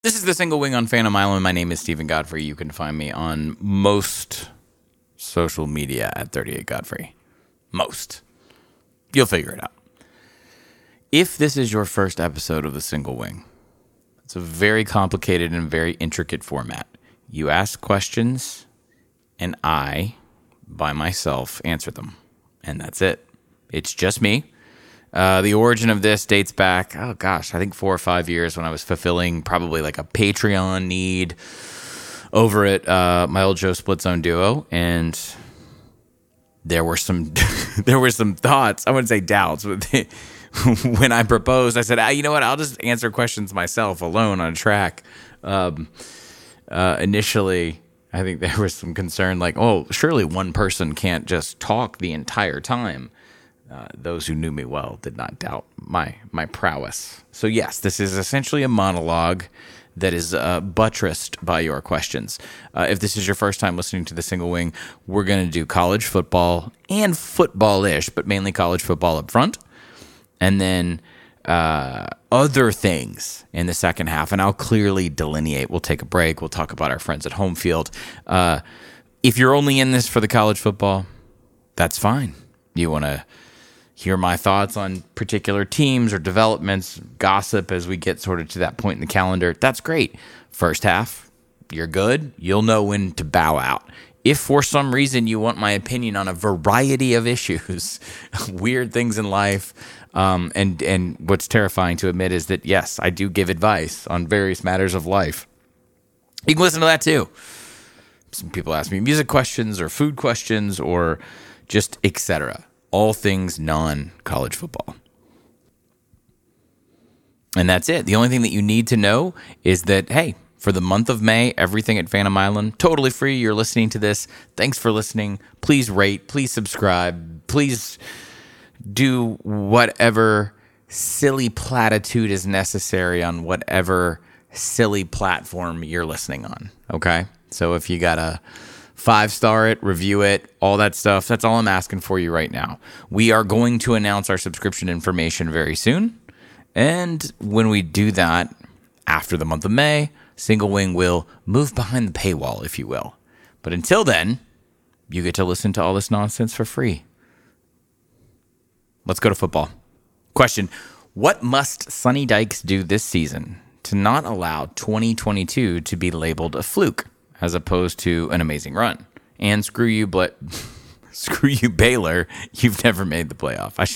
This is the Single Wing on Phantom Island. My name is Stephen Godfrey. You can find me on most social media at 38 Godfrey. Most. You'll figure it out. If this is your first episode of the Single Wing, it's a very complicated and very intricate format. You ask questions, and I, by myself, answer them. And that's it. It's just me. The origin of this dates back, I think 4 or 5 years when I was fulfilling probably like a Patreon need over at my old Joe Split Zone duo. And there were some thoughts, I wouldn't say doubts, but when I proposed, I said, you know what, I'll just answer questions myself alone on a track. Initially, I think there was some concern like, surely one person can't just talk the entire time. Those who knew me well did not doubt my prowess. So yes, this is essentially a monologue that is buttressed by your questions. If this is your first time listening to The Single Wing, we're going to do college football and football-ish, but mainly college football up front. And then other things in the second half. And I'll clearly delineate. We'll take a break. We'll talk about our friends at home field. If you're only in this for the college football, that's fine. You want to hear my thoughts on particular teams or developments, gossip as we get sort of to that point in the calendar, that's great. First half, you're good. You'll know when to bow out. If for some reason you want my opinion on a variety of issues, weird things in life, and what's terrifying to admit is that, yes, I do give advice on various matters of life. You can listen to that too. Some people ask me music questions or food questions or just etc. All things non-college football. And that's it. The only thing that you need to know is that, hey, for the month of May, everything at Phantom Island, totally free. You're listening to this. Thanks for listening. Please rate. Please subscribe. Please do whatever silly platitude is necessary on whatever silly platform you're listening on. Okay? So if you got a 5-star it, review it, all that stuff. That's all I'm asking for you right now. We are going to announce our subscription information very soon. And when we do that, after the month of May, Single Wing will move behind the paywall, if you will. But until then, you get to listen to all this nonsense for free. Let's go to football. Question: what must Sonny Dykes do this season to not allow 2022 to be labeled a fluke, as opposed to an amazing run? And screw you, Baylor. You've never made the playoff. I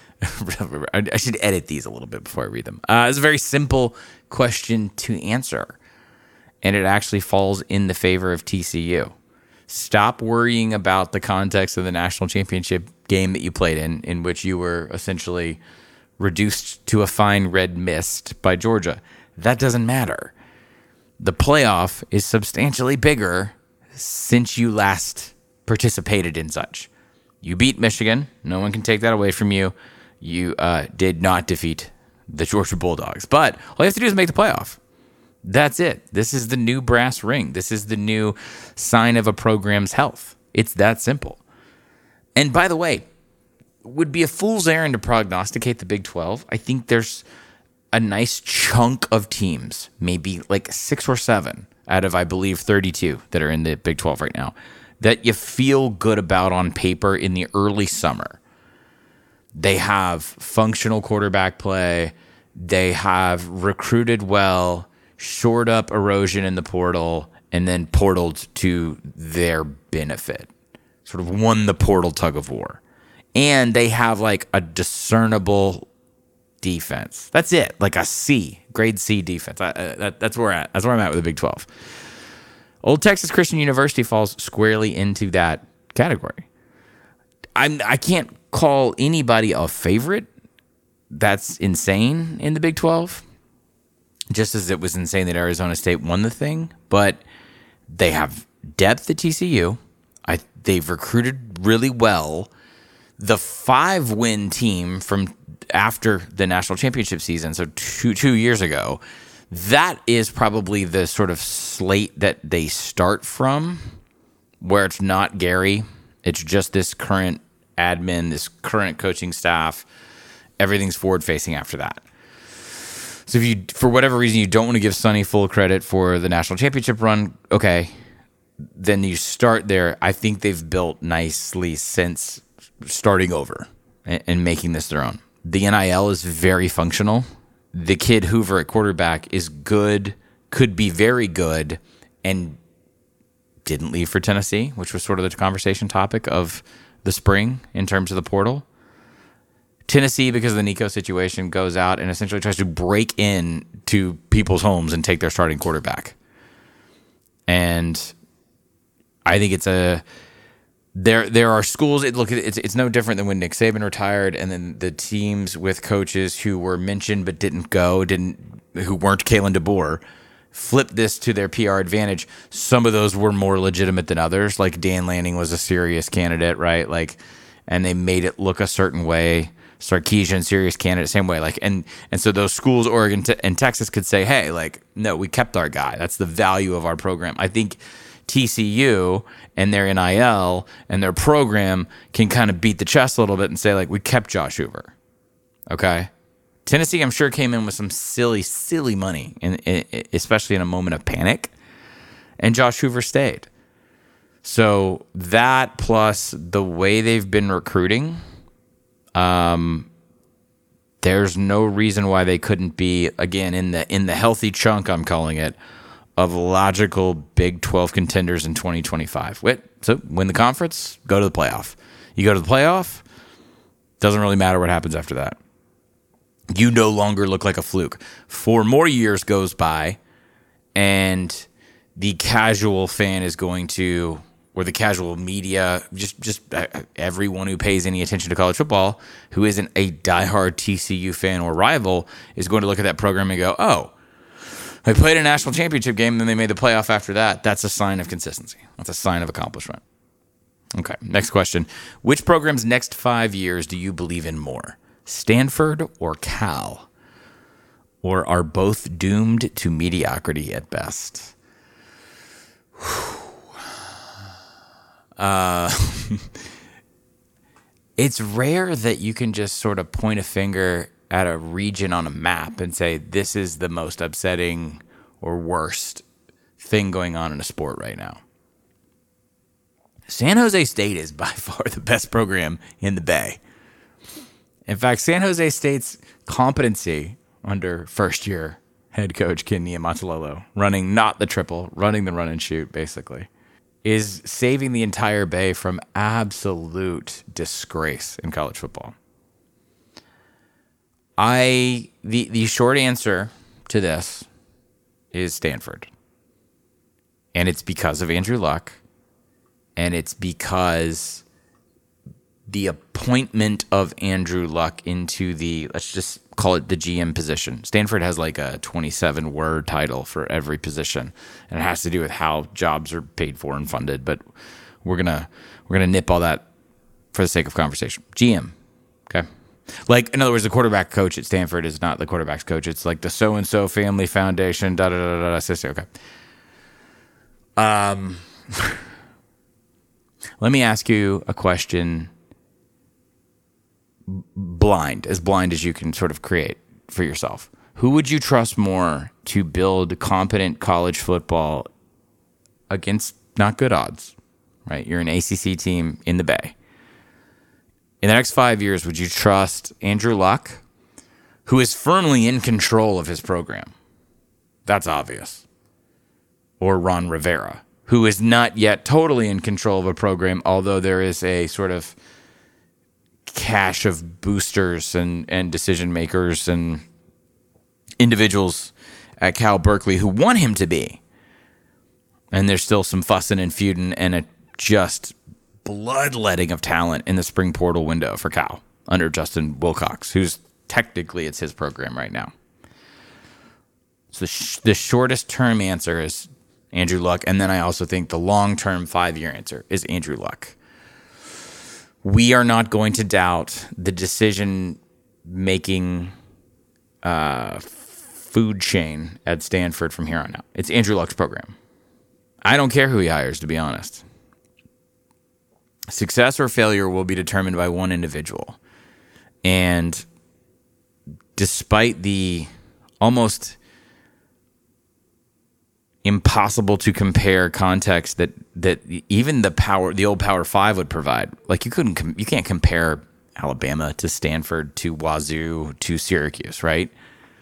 should edit these a little bit before I read them. It's a very simple question to answer, and it actually falls in the favor of TCU. Stop worrying about the context of the national championship game that you played in which you were essentially reduced to a fine red mist by Georgia. That doesn't matter. The playoff is substantially bigger since you last participated in such. You beat Michigan. No one can take that away from you. You did not defeat the Georgia Bulldogs. But all you have to do is make the playoff. That's it. This is the new brass ring. This is the new sign of a program's health. It's that simple. And by the way, it would be a fool's errand to prognosticate the Big 12. I think there's a nice chunk of teams, maybe like 6 or 7 out of, I believe, 32 that are in the Big 12 right now, that you feel good about on paper in the early summer. They have functional quarterback play. They have recruited well, shored up erosion in the portal, and then portaled to their benefit. Sort of won the portal tug of war. And they have like a discernible defense. That's it. Like a C, grade C defense. That's where I'm at. That's where I'm at with the Big 12. Old Texas Christian University falls squarely into that category. I can't call anybody a favorite. That's insane in the Big 12. Just as it was insane that Arizona State won the thing. But they have depth at TCU. They've recruited really well. The 5-win team from after the national championship season, so two years ago, that is probably the sort of slate that they start from, where it's not Gary. It's just this current admin, this current coaching staff. Everything's forward-facing after that. So if you, for whatever reason, you don't want to give Sonny full credit for the national championship run, okay, then you start there. I think they've built nicely since starting over and making this their own. The NIL is very functional. The kid Hoover at quarterback is good, could be very good, and didn't leave for Tennessee, which was sort of the conversation topic of the spring in terms of the portal. Tennessee, because of the Nico situation, goes out and essentially tries to break in to people's homes and take their starting quarterback. And I think it's there are schools. It's no different than when Nick Saban retired, and then the teams with coaches who were mentioned but didn't go, who weren't Kalen DeBoer, flipped this to their PR advantage. Some of those were more legitimate than others. Like Dan Lanning was a serious candidate, right? Like, and they made it look a certain way. Sarkisian, serious candidate, same way. Like, and so those schools, Oregon and Texas, could say, hey, like, no, we kept our guy. That's the value of our program. I think TCU and their NIL and their program can kind of beat the chest a little bit and say, like, we kept Josh Hoover. Okay. Tennessee, I'm sure, came in with some silly money, especially in a moment of panic. And Josh Hoover stayed. So that plus the way they've been recruiting, there's no reason why they couldn't be, again, in the healthy chunk, I'm calling it, of logical Big 12 contenders in 2025. So win the conference, go to the playoff. You go to the playoff, doesn't really matter what happens after that. You no longer look like a fluke. 4 more years goes by, and the casual fan is going to, or the casual media, just everyone who pays any attention to college football, who isn't a diehard TCU fan or rival, is going to look at that program and go, oh, they played a national championship game, then they made the playoff after that. That's a sign of consistency. That's a sign of accomplishment. Okay, next question. Which program's next 5 years do you believe in more? Stanford or Cal? Or are both doomed to mediocrity at best? It's rare that you can just sort of point a finger at a region on a map and say, this is the most upsetting or worst thing going on in a sport right now. San Jose State is by far the best program in the Bay. In fact, San Jose State's competency under first-year head coach Ken Niumatalolo, running not the triple, running the run and shoot, basically, is saving the entire Bay from absolute disgrace in college football. The short answer to this is Stanford. And it's because of Andrew Luck, and it's because the appointment of Andrew Luck into the, let's just call it the GM position. Stanford has like a 27-word title for every position, and it has to do with how jobs are paid for and funded. But we're gonna nip all that for the sake of conversation. GM, okay. Like, in other words, the quarterback coach at Stanford is not the quarterback's coach. It's like the so-and-so family foundation, da-da-da-da-da, sister, okay. Let me ask you a question blind as you can sort of create for yourself. Who would you trust more to build competent college football against not good odds, right? You're an ACC team in the Bay. In the next 5 years, would you trust Andrew Luck, who is firmly in control of his program? That's obvious. Or Ron Rivera, who is not yet totally in control of a program, although there is a sort of cache of boosters and decision makers and individuals at Cal Berkeley who want him to be. And there's still some fussing and feuding and a just bloodletting of talent in the spring portal window for Cal under Justin Wilcox, who's technically it's his program right now. So the shortest term answer is Andrew Luck, and then I also think the long-term 5-year answer is Andrew Luck. We are not going to doubt the decision-making food chain at Stanford from here on out. It's Andrew Luck's program. I don't care who he hires, to be honest. Success or failure will be determined by one individual. And despite the almost impossible to compare context that even the old Power Five would provide. Like you can't compare Alabama to Stanford to Wazoo to Syracuse, right?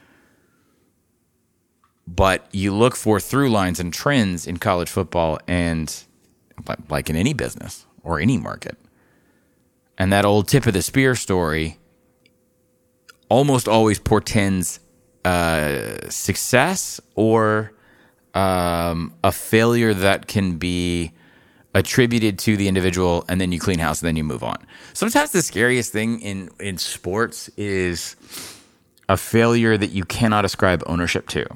But you look for through lines and trends in college football, and like in any business or any market. And that old tip of the spear story almost always portends success or a failure that can be attributed to the individual, and then you clean house and then you move on. Sometimes the scariest thing in sports is a failure that you cannot ascribe ownership to.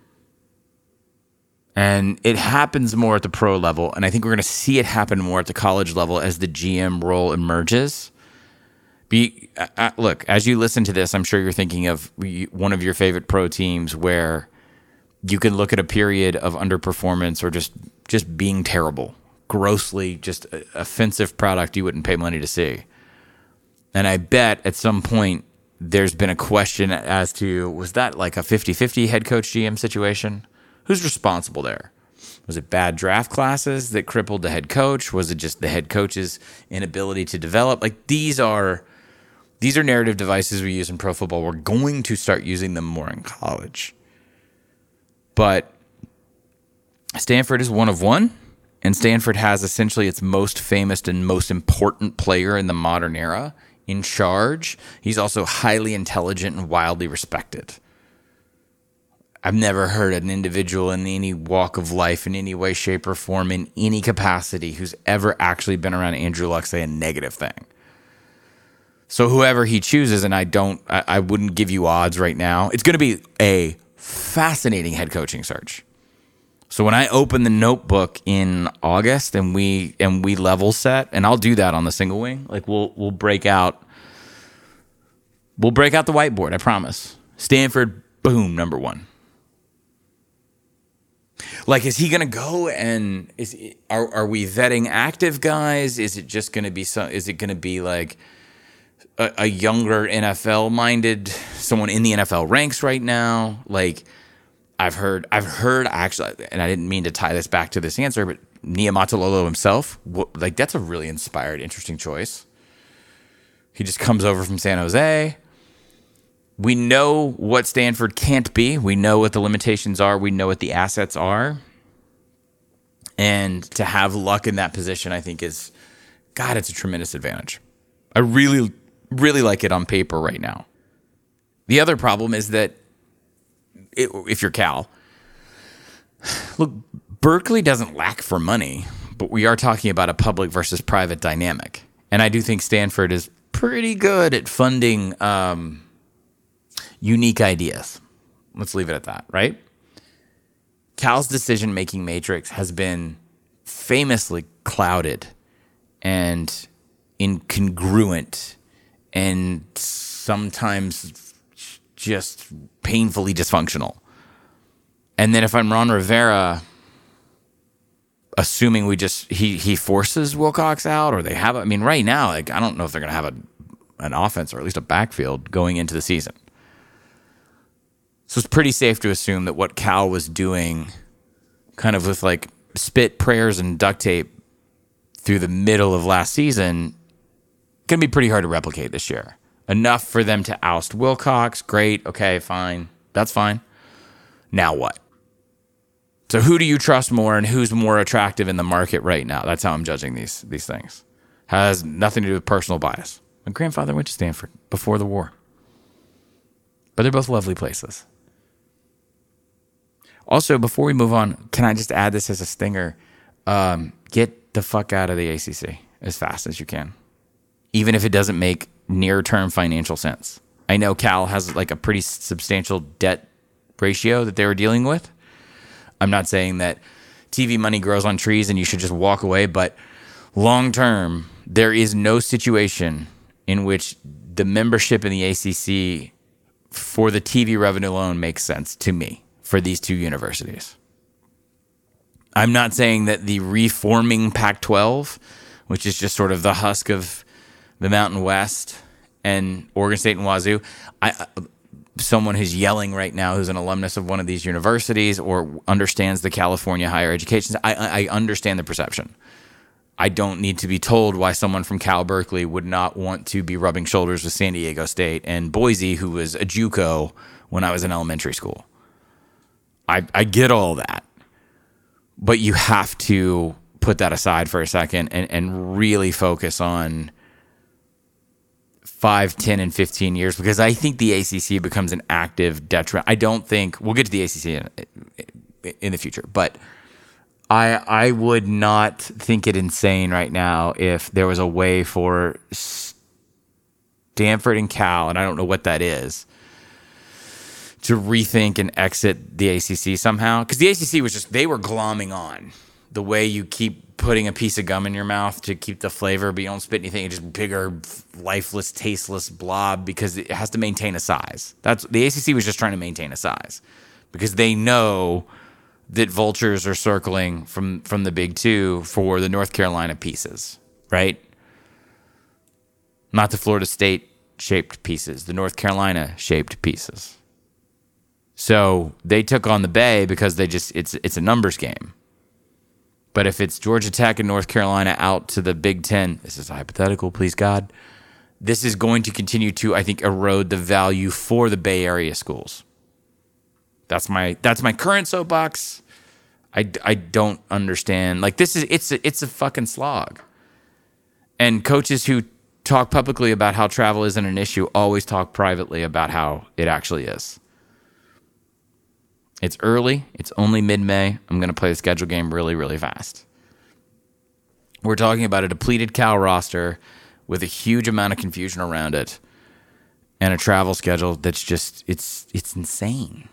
And it happens more at the pro level, and I think we're going to see it happen more at the college level as the GM role emerges. Look, as you listen to this, I'm sure you're thinking of one of your favorite pro teams where you can look at a period of underperformance or just being terrible, grossly just offensive product you wouldn't pay money to see. And I bet at some point there's been a question as to, was that like a 50-50 head coach GM situation? Who's responsible there? Was it bad draft classes that crippled the head coach? Was it just the head coach's inability to develop? Like these are narrative devices we use in pro football. We're going to start using them more in college. But Stanford is one of one, and Stanford has essentially its most famous and most important player in the modern era in charge. He's also highly intelligent and wildly respected. I've never heard an individual in any walk of life, in any way, shape, or form, in any capacity, who's ever actually been around Andrew Luck say a negative thing. So whoever he chooses, and I wouldn't give you odds right now, it's going to be a fascinating head coaching search. So when I open the notebook in August and we level set, and I'll do that on the single wing, like we'll break out the whiteboard, I promise. Stanford, boom, number one. Like, is he going to go and are we vetting active guys? Is it just going to be is it going to be like a younger NFL minded, someone in the NFL ranks right now? Like I've heard actually, and I didn't mean to tie this back to this answer, but Niumatalolo himself, like that's a really inspired, interesting choice. He just comes over from San Jose. We know what Stanford can't be. We know what the limitations are. We know what the assets are. And to have Luck in that position, I think it's a tremendous advantage. I really, really like it on paper right now. The other problem is that if you're Cal, look, Berkeley doesn't lack for money, but we are talking about a public versus private dynamic. And I do think Stanford is pretty good at funding unique ideas. Let's leave it at that, right? Cal's decision-making matrix has been famously clouded and incongruent and sometimes just painfully dysfunctional. And then if I'm Ron Rivera, assuming he forces Wilcox out, or they have, I mean, right now, like I don't know if they're going to have an offense or at least a backfield going into the season. So it's pretty safe to assume that what Cal was doing kind of with like spit, prayers, and duct tape through the middle of last season going to be pretty hard to replicate this year. Enough for them to oust Wilcox. Great. Okay, fine. That's fine. Now what? So who do you trust more and who's more attractive in the market right now? That's how I'm judging these things. Has nothing to do with personal bias. My grandfather went to Stanford before the war. But they're both lovely places. Also, before we move on, can I just add this as a stinger? Get the fuck out of the ACC as fast as you can. Even if it doesn't make near-term financial sense. I know Cal has like a pretty substantial debt ratio that they were dealing with. I'm not saying that TV money grows on trees and you should just walk away, but long-term, there is no situation in which the membership in the ACC for the TV revenue alone makes sense to me for these two universities. I'm not saying that the reforming Pac-12, which is just sort of the husk of the Mountain West and Oregon State and Wazoo, someone who's yelling right now who's an alumnus of one of these universities or understands the California higher education. I understand the perception. I don't need to be told why someone from Cal Berkeley would not want to be rubbing shoulders with San Diego State and Boise, who was a JUCO when I was in elementary school. I get all that. But you have to put that aside for a second and really focus on 5, 10, and 15 years, because I think the ACC becomes an active detriment. I don't think we'll get to the ACC in the future, but I would not think it insane right now if there was a way for Stanford and Cal, and I don't know what that is, to rethink and exit the ACC somehow. Because the ACC was just, they were glomming on the way you keep putting a piece of gum in your mouth to keep the flavor, but you don't spit anything. It's just bigger, lifeless, tasteless blob because it has to maintain a size. The ACC was just trying to maintain a size because they know that vultures are circling from the Big Two for the North Carolina pieces, right? Not the Florida State-shaped pieces, the North Carolina-shaped pieces. So they took on the Bay because it's a numbers game. But if it's Georgia Tech and North Carolina out to the Big Ten, this is hypothetical, please God, this is going to continue to, I think, erode the value for the Bay Area schools. That's my current soapbox. I don't understand. Like, it's a fucking slog. And coaches who talk publicly about how travel isn't an issue always talk privately about how it actually is. It's early. It's only mid-May. I'm going to play the schedule game really, really fast. We're talking about a depleted Cal roster with a huge amount of confusion around it and a travel schedule that's just, it's insane.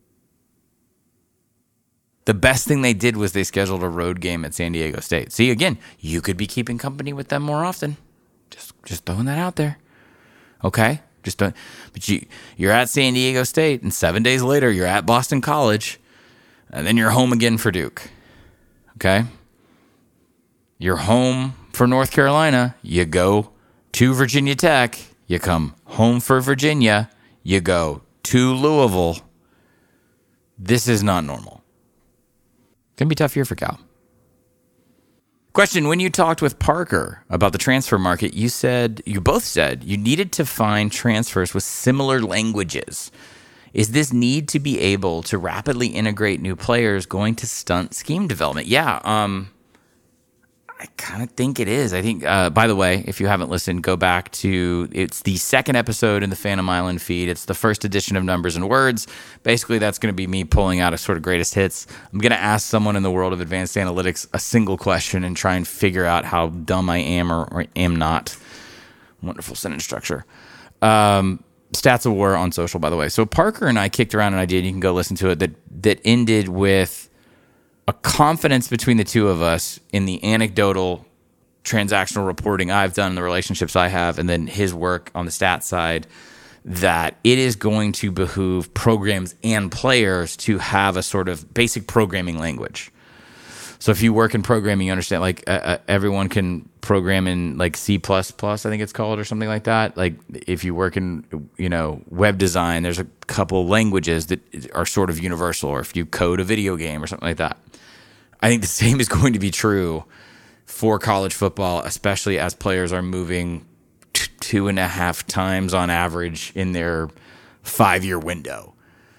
The best thing they did was they scheduled a road game at San Diego State. See, again, you could be keeping company with them more often. Just throwing that out there. Okay? But you're at San Diego State, and 7 days later, you're at Boston College, and then you're home again for Duke. Okay? You're home for North Carolina. You go to Virginia Tech. You come home for Virginia. You go to Louisville. This is not normal. It's going to be a tough year for Cal. Question, when you talked with Parker about the transfer market, you both said you needed to find transfers with similar languages. Is this need to be able to rapidly integrate new players going to stunt scheme development? Yeah, I kind of think it is. I think, by the way, if you haven't listened, go back to, it's the second episode in the Phantom Island feed. It's the first edition of Numbers and Words. Basically, that's going to be me pulling out a sort of greatest hits. I'm going to ask someone in the world of advanced analytics a single question and try and figure out how dumb I am or am not. Wonderful sentence structure. Stats of War on social, by the way. So Parker and I kicked around an idea, and you can go listen to it, that ended with a confidence between the two of us in the anecdotal transactional reporting I've done, the relationships I have, and then his work on the stat side, that it is going to behoove programs and players to have a sort of basic programming language. So if you work in programming, you understand, like, everyone can program in, like, C++, I think it's called, or something like that. Like, if you work in, web design, there's a couple languages that are sort of universal, or if you code a video game or something like that. I think the same is going to be true for college football, especially as players are moving 2.5 times on average in their 5-year window.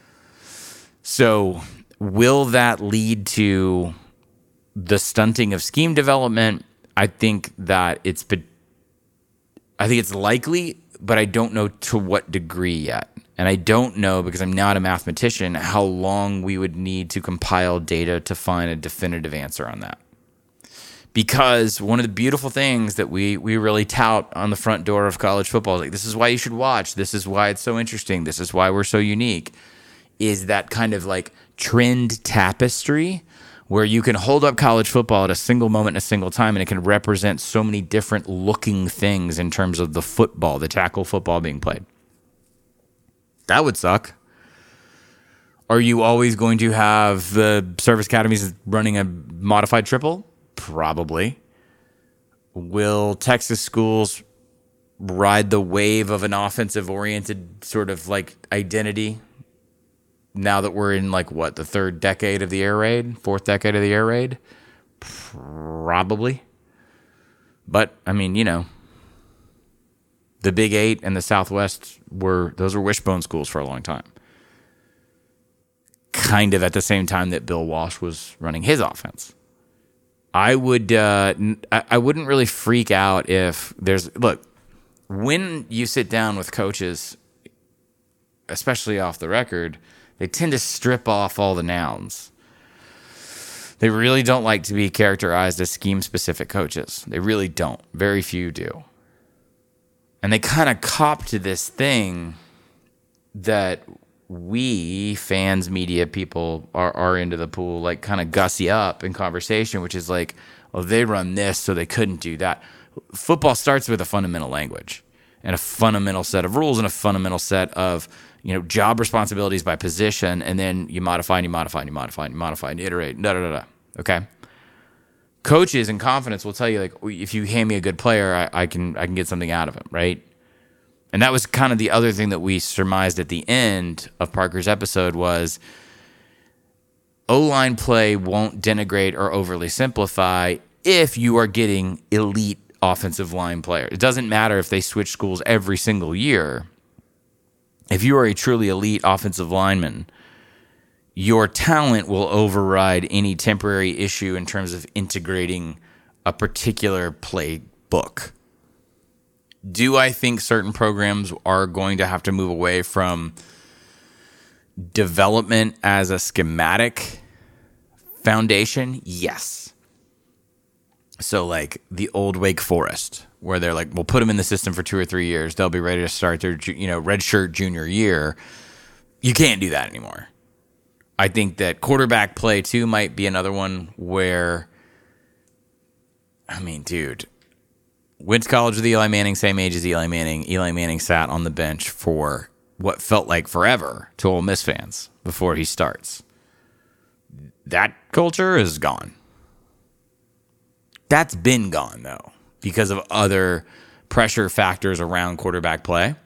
So will that lead to the stunting of scheme development? I think it's likely, but I don't know to what degree yet. And I don't know, because I'm not a mathematician, how long we would need to compile data to find a definitive answer on that. Because one of the beautiful things that we really tout on the front door of college football, like, this is why you should watch, this is why it's so interesting, this is why we're so unique, is that kind of like trend tapestry where you can hold up college football at a single moment, a single time, and it can represent so many different looking things in terms of the football, the tackle football being played. That would suck. Are you always going to have the service academies running a modified triple? Probably. Will Texas schools ride the wave of an offensive-oriented sort of like identity now that we're in like what, the third decade of the air raid, fourth decade of the air raid? Probably. But I mean, the Big Eight and the Southwest were wishbone schools for a long time. Kind of at the same time that Bill Walsh was running his offense. I wouldn't really freak out if when you sit down with coaches, especially off the record, they tend to strip off all the nouns. They really don't like to be characterized as scheme-specific coaches. They really don't. Very few do. And they kind of cop to this thing that we, fans, media people, are into the pool, like kind of gussy up in conversation, which is like, oh, they run this, so they couldn't do that. Football starts with a fundamental language and a fundamental set of rules and a fundamental set of job responsibilities by position, and then you modify and you modify and you modify and you modify and you iterate. Okay. Coaches in confidence will tell you, like, if you hand me a good player, I can get something out of him, right? And that was kind of the other thing that we surmised at the end of Parker's episode was O-line play won't denigrate or overly simplify if you are getting elite offensive line players. It doesn't matter if they switch schools every single year. If you are a truly elite offensive lineman, your talent will override any temporary issue in terms of integrating a particular playbook. Do I think certain programs are going to have to move away from development as a schematic foundation? Yes. So like the old Wake Forest, where they're like, we'll put them in the system for 2 or 3 years. They'll be ready to start their redshirt junior year. You can't do that anymore. I think that quarterback play too might be another one where, I mean, dude, went to college with Eli Manning, same age as Eli Manning. Eli Manning sat on the bench for what felt like forever to Ole Miss fans before he starts. That culture is gone. That's been gone, though, because of other pressure factors around quarterback play.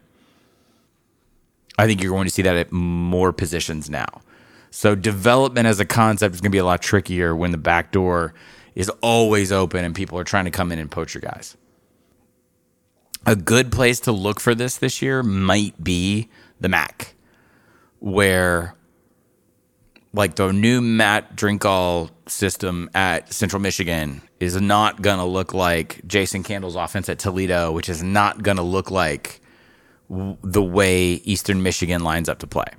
I think you're going to see that at more positions now. So development as a concept is going to be a lot trickier when the back door is always open and people are trying to come in and poach your guys. A good place to look for this year might be the MAC, where like the new Matt Drinkall system at Central Michigan is not going to look like Jason Candle's offense at Toledo, which is not going to look like the way Eastern Michigan lines up to play.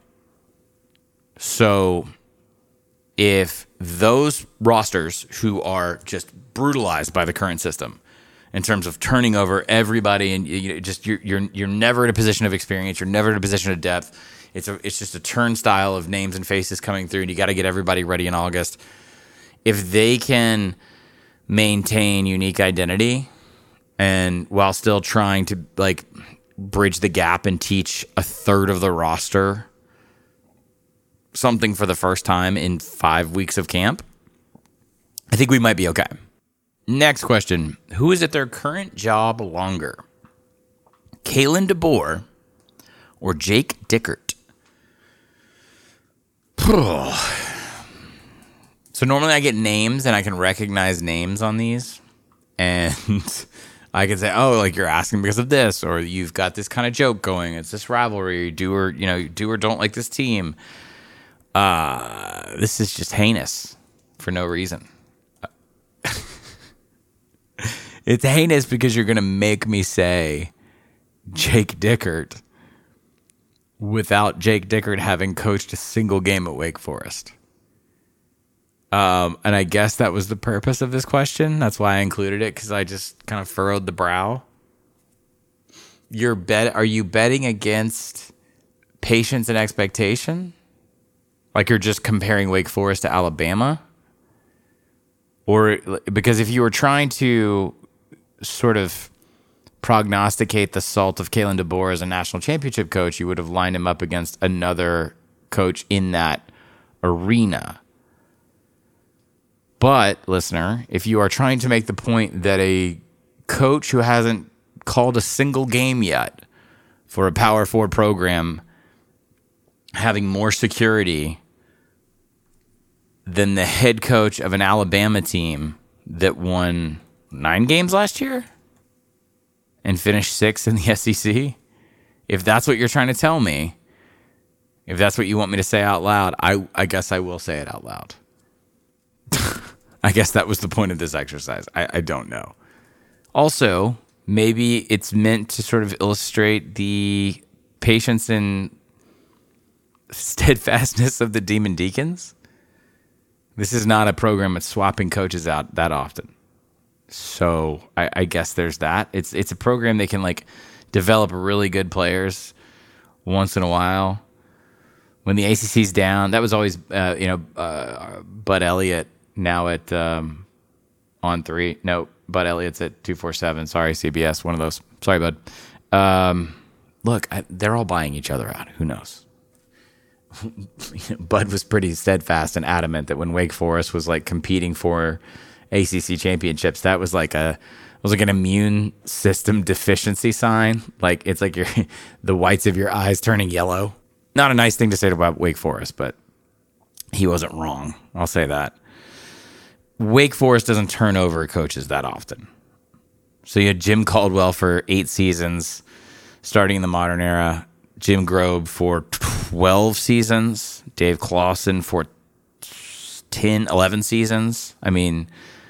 So if those rosters who are just brutalized by the current system in terms of turning over everybody and you're never in a position of experience, you're never in a position of depth, it's just a turnstile of names and faces coming through, and you got to get everybody ready in August. If they can maintain unique identity and while still trying to like bridge the gap and teach a third of the roster something for the first time in 5 weeks of camp, I think we might be okay. Next question. Who is at their current job longer? Kalen DeBoer or Jake Dickert? So normally I get names and I can recognize names on these. And I can say, oh, like you're asking because of this, or you've got this kind of joke going. It's this rivalry. Do or don't like this team. This is just heinous for no reason. It's heinous because you're going to make me say Jake Dickert without Jake Dickert having coached a single game at Wake Forest. And I guess that was the purpose of this question. That's why I included it, because I just kind of furrowed the brow. Are you betting against patience and expectation? Like you're just comparing Wake Forest to Alabama? Or because if you were trying to sort of prognosticate the salt of Kalen DeBoer as a national championship coach, you would have lined him up against another coach in that arena. But, listener, if you are trying to make the point that a coach who hasn't called a single game yet for a Power 4 program having more security than the head coach of an Alabama team that won 9 games last year and finished 6th in the SEC. If that's what you're trying to tell me, if that's what you want me to say out loud, I guess I will say it out loud. I guess that was the point of this exercise. I don't know. Also, maybe it's meant to sort of illustrate the patience and steadfastness of the Demon Deacons. This is not a program that's swapping coaches out that often. So I guess there's that. It's a program they can like develop really good players once in a while. When the ACC's down, that was always Bud Elliott now at On 3. No, Bud Elliott's at 247. Sorry, CBS, one of those. Sorry, Bud. Look, they're all buying each other out. Who knows? Bud was pretty steadfast and adamant that when Wake Forest was like competing for ACC championships, that was like an immune system deficiency sign. Like it's like the whites of your eyes turning yellow. Not a nice thing to say about Wake Forest, but he wasn't wrong. I'll say that. Wake Forest doesn't turn over coaches that often. So you had Jim Caldwell for 8 seasons, starting in the modern era. Jim Grobe for 12 seasons. Dave Clawson for 11 seasons. I mean,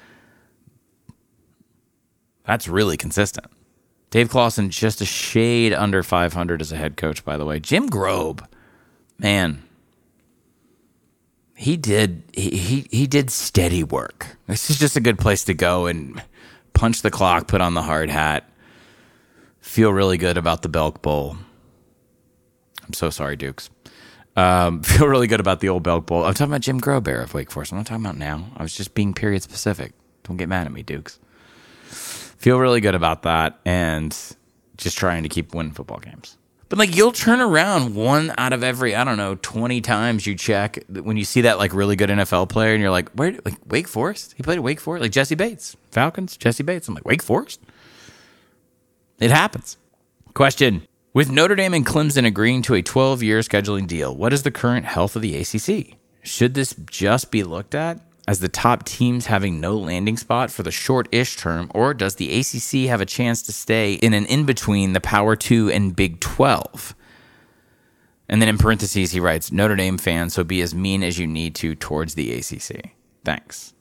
that's really consistent. Dave Clawson just a shade under 500 as a head coach, by the way. Jim Grobe, man, he did steady work. This is just a good place to go and punch the clock, put on the hard hat, feel really good about the Belk Bowl. I'm so sorry, Dukes. Feel really good about the old Belk Bowl. I'm talking about Jim Grobe era of Wake Forest. I'm not talking about now. I was just being period specific. Don't get mad at me, Dukes. Feel really good about that and just trying to keep winning football games. But like you'll turn around 1 out of every, 20 times you check when you see that like really good NFL player and you're like, where, like Wake Forest? He played at Wake Forest? Like Jesse Bates, Falcons, Jesse Bates. I'm like, Wake Forest? It happens. Question. With Notre Dame and Clemson agreeing to a 12-year scheduling deal, what is the current health of the ACC? Should this just be looked at as the top teams having no landing spot for the short-ish term, or does the ACC have a chance to stay in an in-between the Power 2 and Big 12? And then in parentheses, he writes, Notre Dame fans, so be as mean as you need to towards the ACC. Thanks.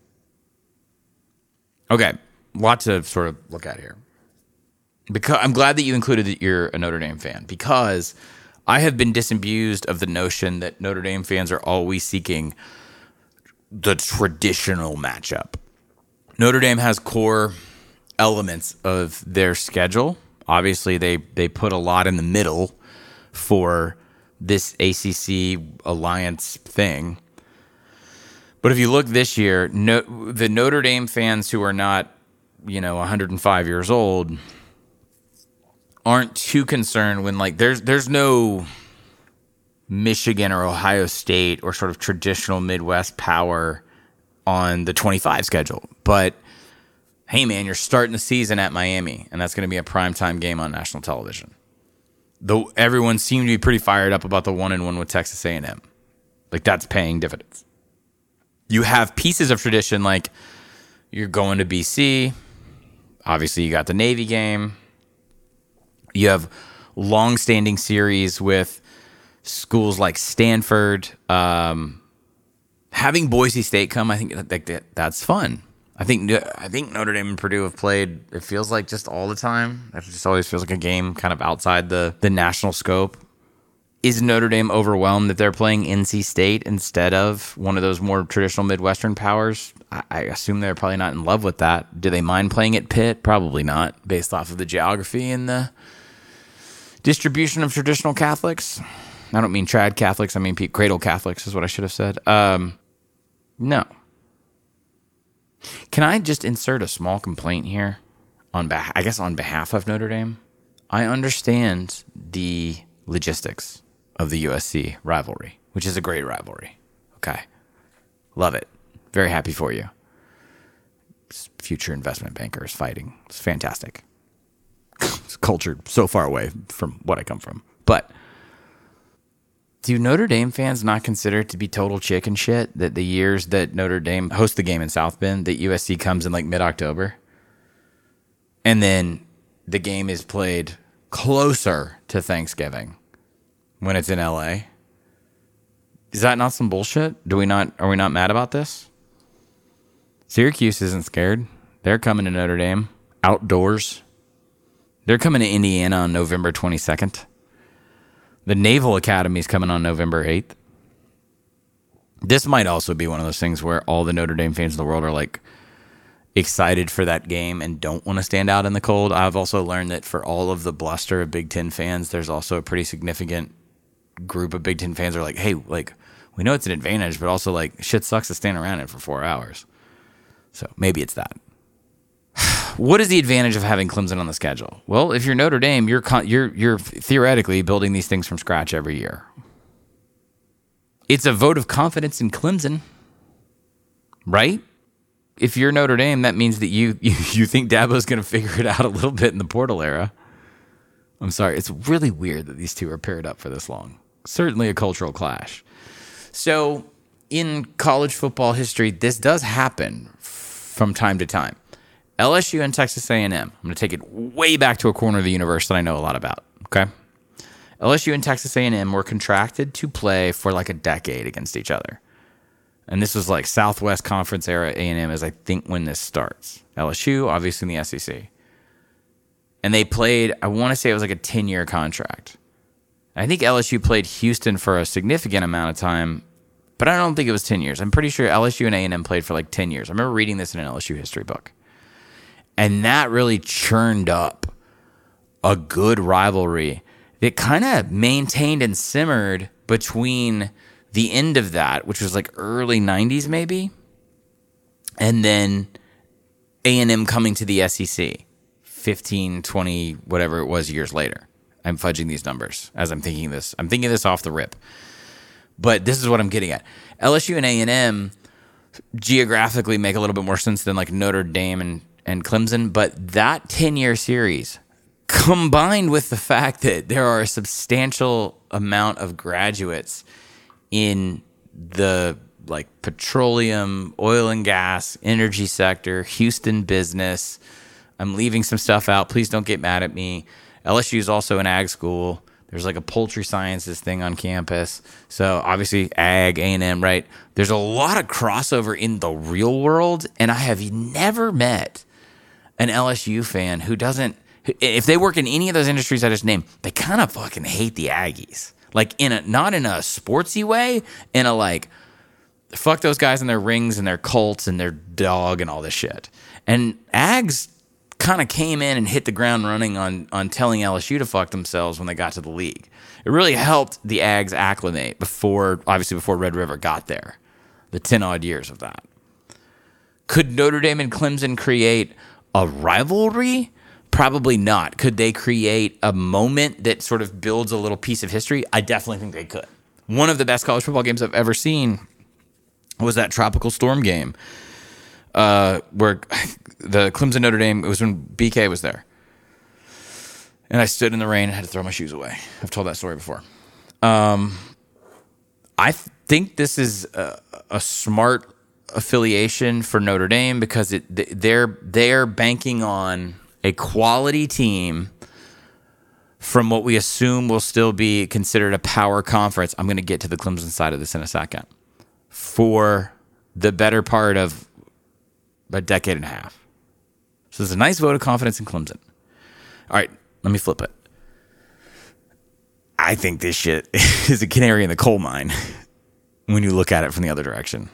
Okay, lot to sort of look at here. Because I'm glad that you included that you're a Notre Dame fan, because I have been disabused of the notion that Notre Dame fans are always seeking the traditional matchup. Notre Dame has core elements of their schedule. Obviously, they put a lot in the middle for this ACC alliance thing. But if you look this year, the Notre Dame fans who are not, 105 years old aren't too concerned when like there's no Michigan or Ohio State or sort of traditional Midwest power on the 25 schedule. But hey man, you're starting the season at Miami, and that's going to be a primetime game on national television. Though everyone seemed to be pretty fired up about the 1-1 with Texas A&M. Like that's paying dividends. You have pieces of tradition like you're going to BC. Obviously you got the Navy game. You have long-standing series with schools like Stanford. Having Boise State come, I think that's fun. I think Notre Dame and Purdue have played, it feels like just all the time. It just always feels like a game kind of outside the national scope. Is Notre Dame overwhelmed that they're playing NC State instead of one of those more traditional Midwestern powers? I assume they're probably not in love with that. Do they mind playing at Pitt? Probably not, based off of the geography and the distribution of traditional Catholics. I don't mean trad Catholics. I mean cradle Catholics is what I should have said. No. Can I just insert a small complaint here on behalf of Notre Dame? I understand the logistics of the USC rivalry, which is a great rivalry. Okay. Love it. Very happy for you. Future investment bankers fighting. It's fantastic. It's a culture so far away from what I come from. But do Notre Dame fans not consider it to be total chicken shit that the years that Notre Dame hosts the game in South Bend, that USC comes in like mid-October, and then the game is played closer to Thanksgiving when it's in LA? Is that not some bullshit? Are we not mad about this? Syracuse isn't scared. They're coming to Notre Dame outdoors. They're coming to Indiana on November 22nd. The Naval Academy is coming on November 8th. This might also be one of those things where all the Notre Dame fans in the world are like excited for that game and don't want to stand out in the cold. I've also learned that for all of the bluster of Big Ten fans, there's also a pretty significant group of Big Ten fans are like, hey, like, we know it's an advantage, but also like shit sucks to stand around it for 4 hours. So maybe it's that. What is the advantage of having Clemson on the schedule? Well, if you're Notre Dame, you're theoretically building these things from scratch every year. It's a vote of confidence in Clemson, right? If you're Notre Dame, that means that you think Dabo's going to figure it out a little bit in the portal era. I'm sorry. It's really weird that these two are paired up for this long. Certainly a cultural clash. So in college football history, this does happen from time to time. LSU and Texas A&M. I'm going to take it way back to a corner of the universe that I know a lot about. Okay. LSU and Texas A&M were contracted to play for like a decade against each other. And this was like Southwest Conference era A&M is, I think, when this starts. LSU, obviously in the SEC. And they played, I want to say it was like a 10-year contract. I think LSU played Houston for a significant amount of time, but I don't think it was 10 years. I'm pretty sure LSU and A&M played for like 10 years. I remember reading this in an LSU history book. And that really churned up a good rivalry that kind of maintained and simmered between the end of that, which was like early 90s maybe, and then A&M coming to the SEC 15, 20, whatever it was years later. I'm fudging these numbers as I'm thinking this. I'm thinking this off the rip. But this is what I'm getting at. LSU and A&M geographically make a little bit more sense than like Notre Dame and Clemson, but that 10-year series, combined with the fact that there are a substantial amount of graduates in the like petroleum, oil and gas, energy sector, Houston business. I'm leaving some stuff out. Please don't get mad at me. LSU is also an ag school. There's like a poultry sciences thing on campus. So obviously ag, A&M, right? There's a lot of crossover in the real world, and I have never met an LSU fan who doesn't, if they work in any of those industries I just named, they kind of fucking hate the Aggies. Like not in a sportsy way, in a like, fuck those guys and their rings and their cults and their dog and all this shit. And Ags kind of came in and hit the ground running on telling LSU to fuck themselves when they got to the league. It really helped the Ags acclimate before Red River got there, the 10 odd years of that. Could Notre Dame and Clemson create a rivalry? Probably not. Could they create a moment that sort of builds a little piece of history? I definitely think they could. One of the best college football games I've ever seen was that Tropical Storm game where the Clemson Notre Dame, it was when BK was there. And I stood in the rain and had to throw my shoes away. I've told that story before. I think this is a smart affiliation for Notre Dame because they're banking on a quality team from what we assume will still be considered a power conference. I'm going to get to the Clemson side of this in a second. For the better part of a decade and a half. So there's a nice vote of confidence in Clemson. All right, let me flip it. I think this shit is a canary in the coal mine when you look at it from the other direction.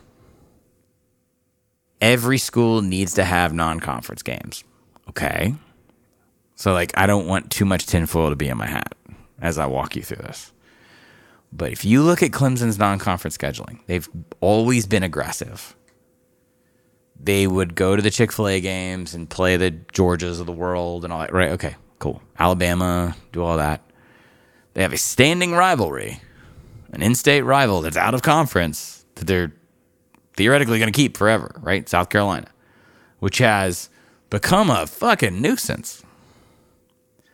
Every school needs to have non-conference games. Okay? So, like, I don't want too much tinfoil to be in my hat as I walk you through this. But if you look at Clemson's non-conference scheduling, they've always been aggressive. They would go to the Chick-fil-A games and play the Georgias of the world and all that. Right, okay, cool. Alabama, do all that. They have a standing rivalry, an in-state rival that's out of conference that they're theoretically going to keep forever, right? South Carolina, which has become a fucking nuisance.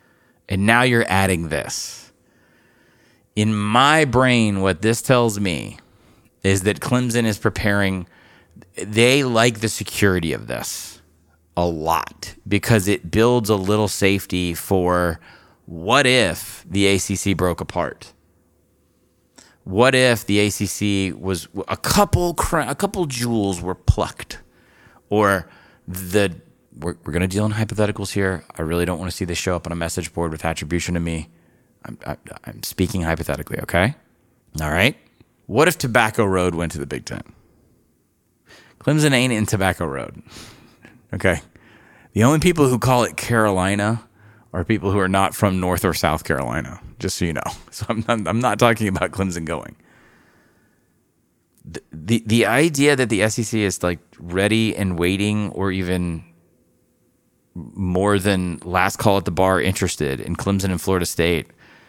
And now you're adding this. In my brain, what this tells me is that Clemson is preparing. They like the security of this a lot because it builds a little safety for what if the ACC broke apart? What if the ACC was a couple jewels were plucked, or we're going to deal in hypotheticals here. I really don't want to see this show up on a message board with attribution to me. I'm speaking hypothetically, okay? All right. What if Tobacco Road went to the Big Ten? Clemson ain't in Tobacco Road, okay? The only people who call it Carolina are people who are not from North or South Carolina, just so you know. So I'm not talking about Clemson going. The idea that the SEC is like ready and waiting, or even more than last call at the bar interested in Clemson and Florida State,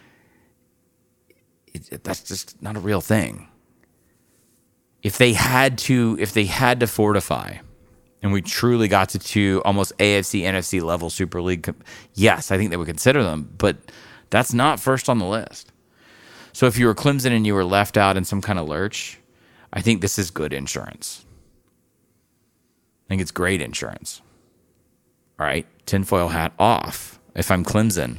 that's just not a real thing. If they had to fortify, and we truly got to two almost AFC, NFC level Super League, yes, I think they would consider them, but that's not first on the list. So if you were Clemson and you were left out in some kind of lurch, I think this is good insurance. I think it's great insurance. All right, tinfoil hat off. If I'm Clemson,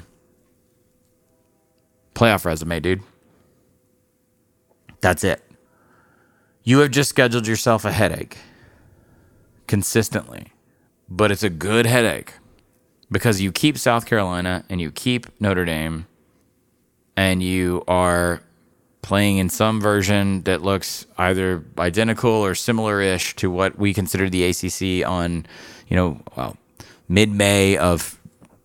playoff resume, dude. That's it. You have just scheduled yourself a headache consistently, but it's a good headache because you keep South Carolina and you keep Notre Dame, and you are playing in some version that looks either identical or similar-ish to what we consider the ACC on, mid-May of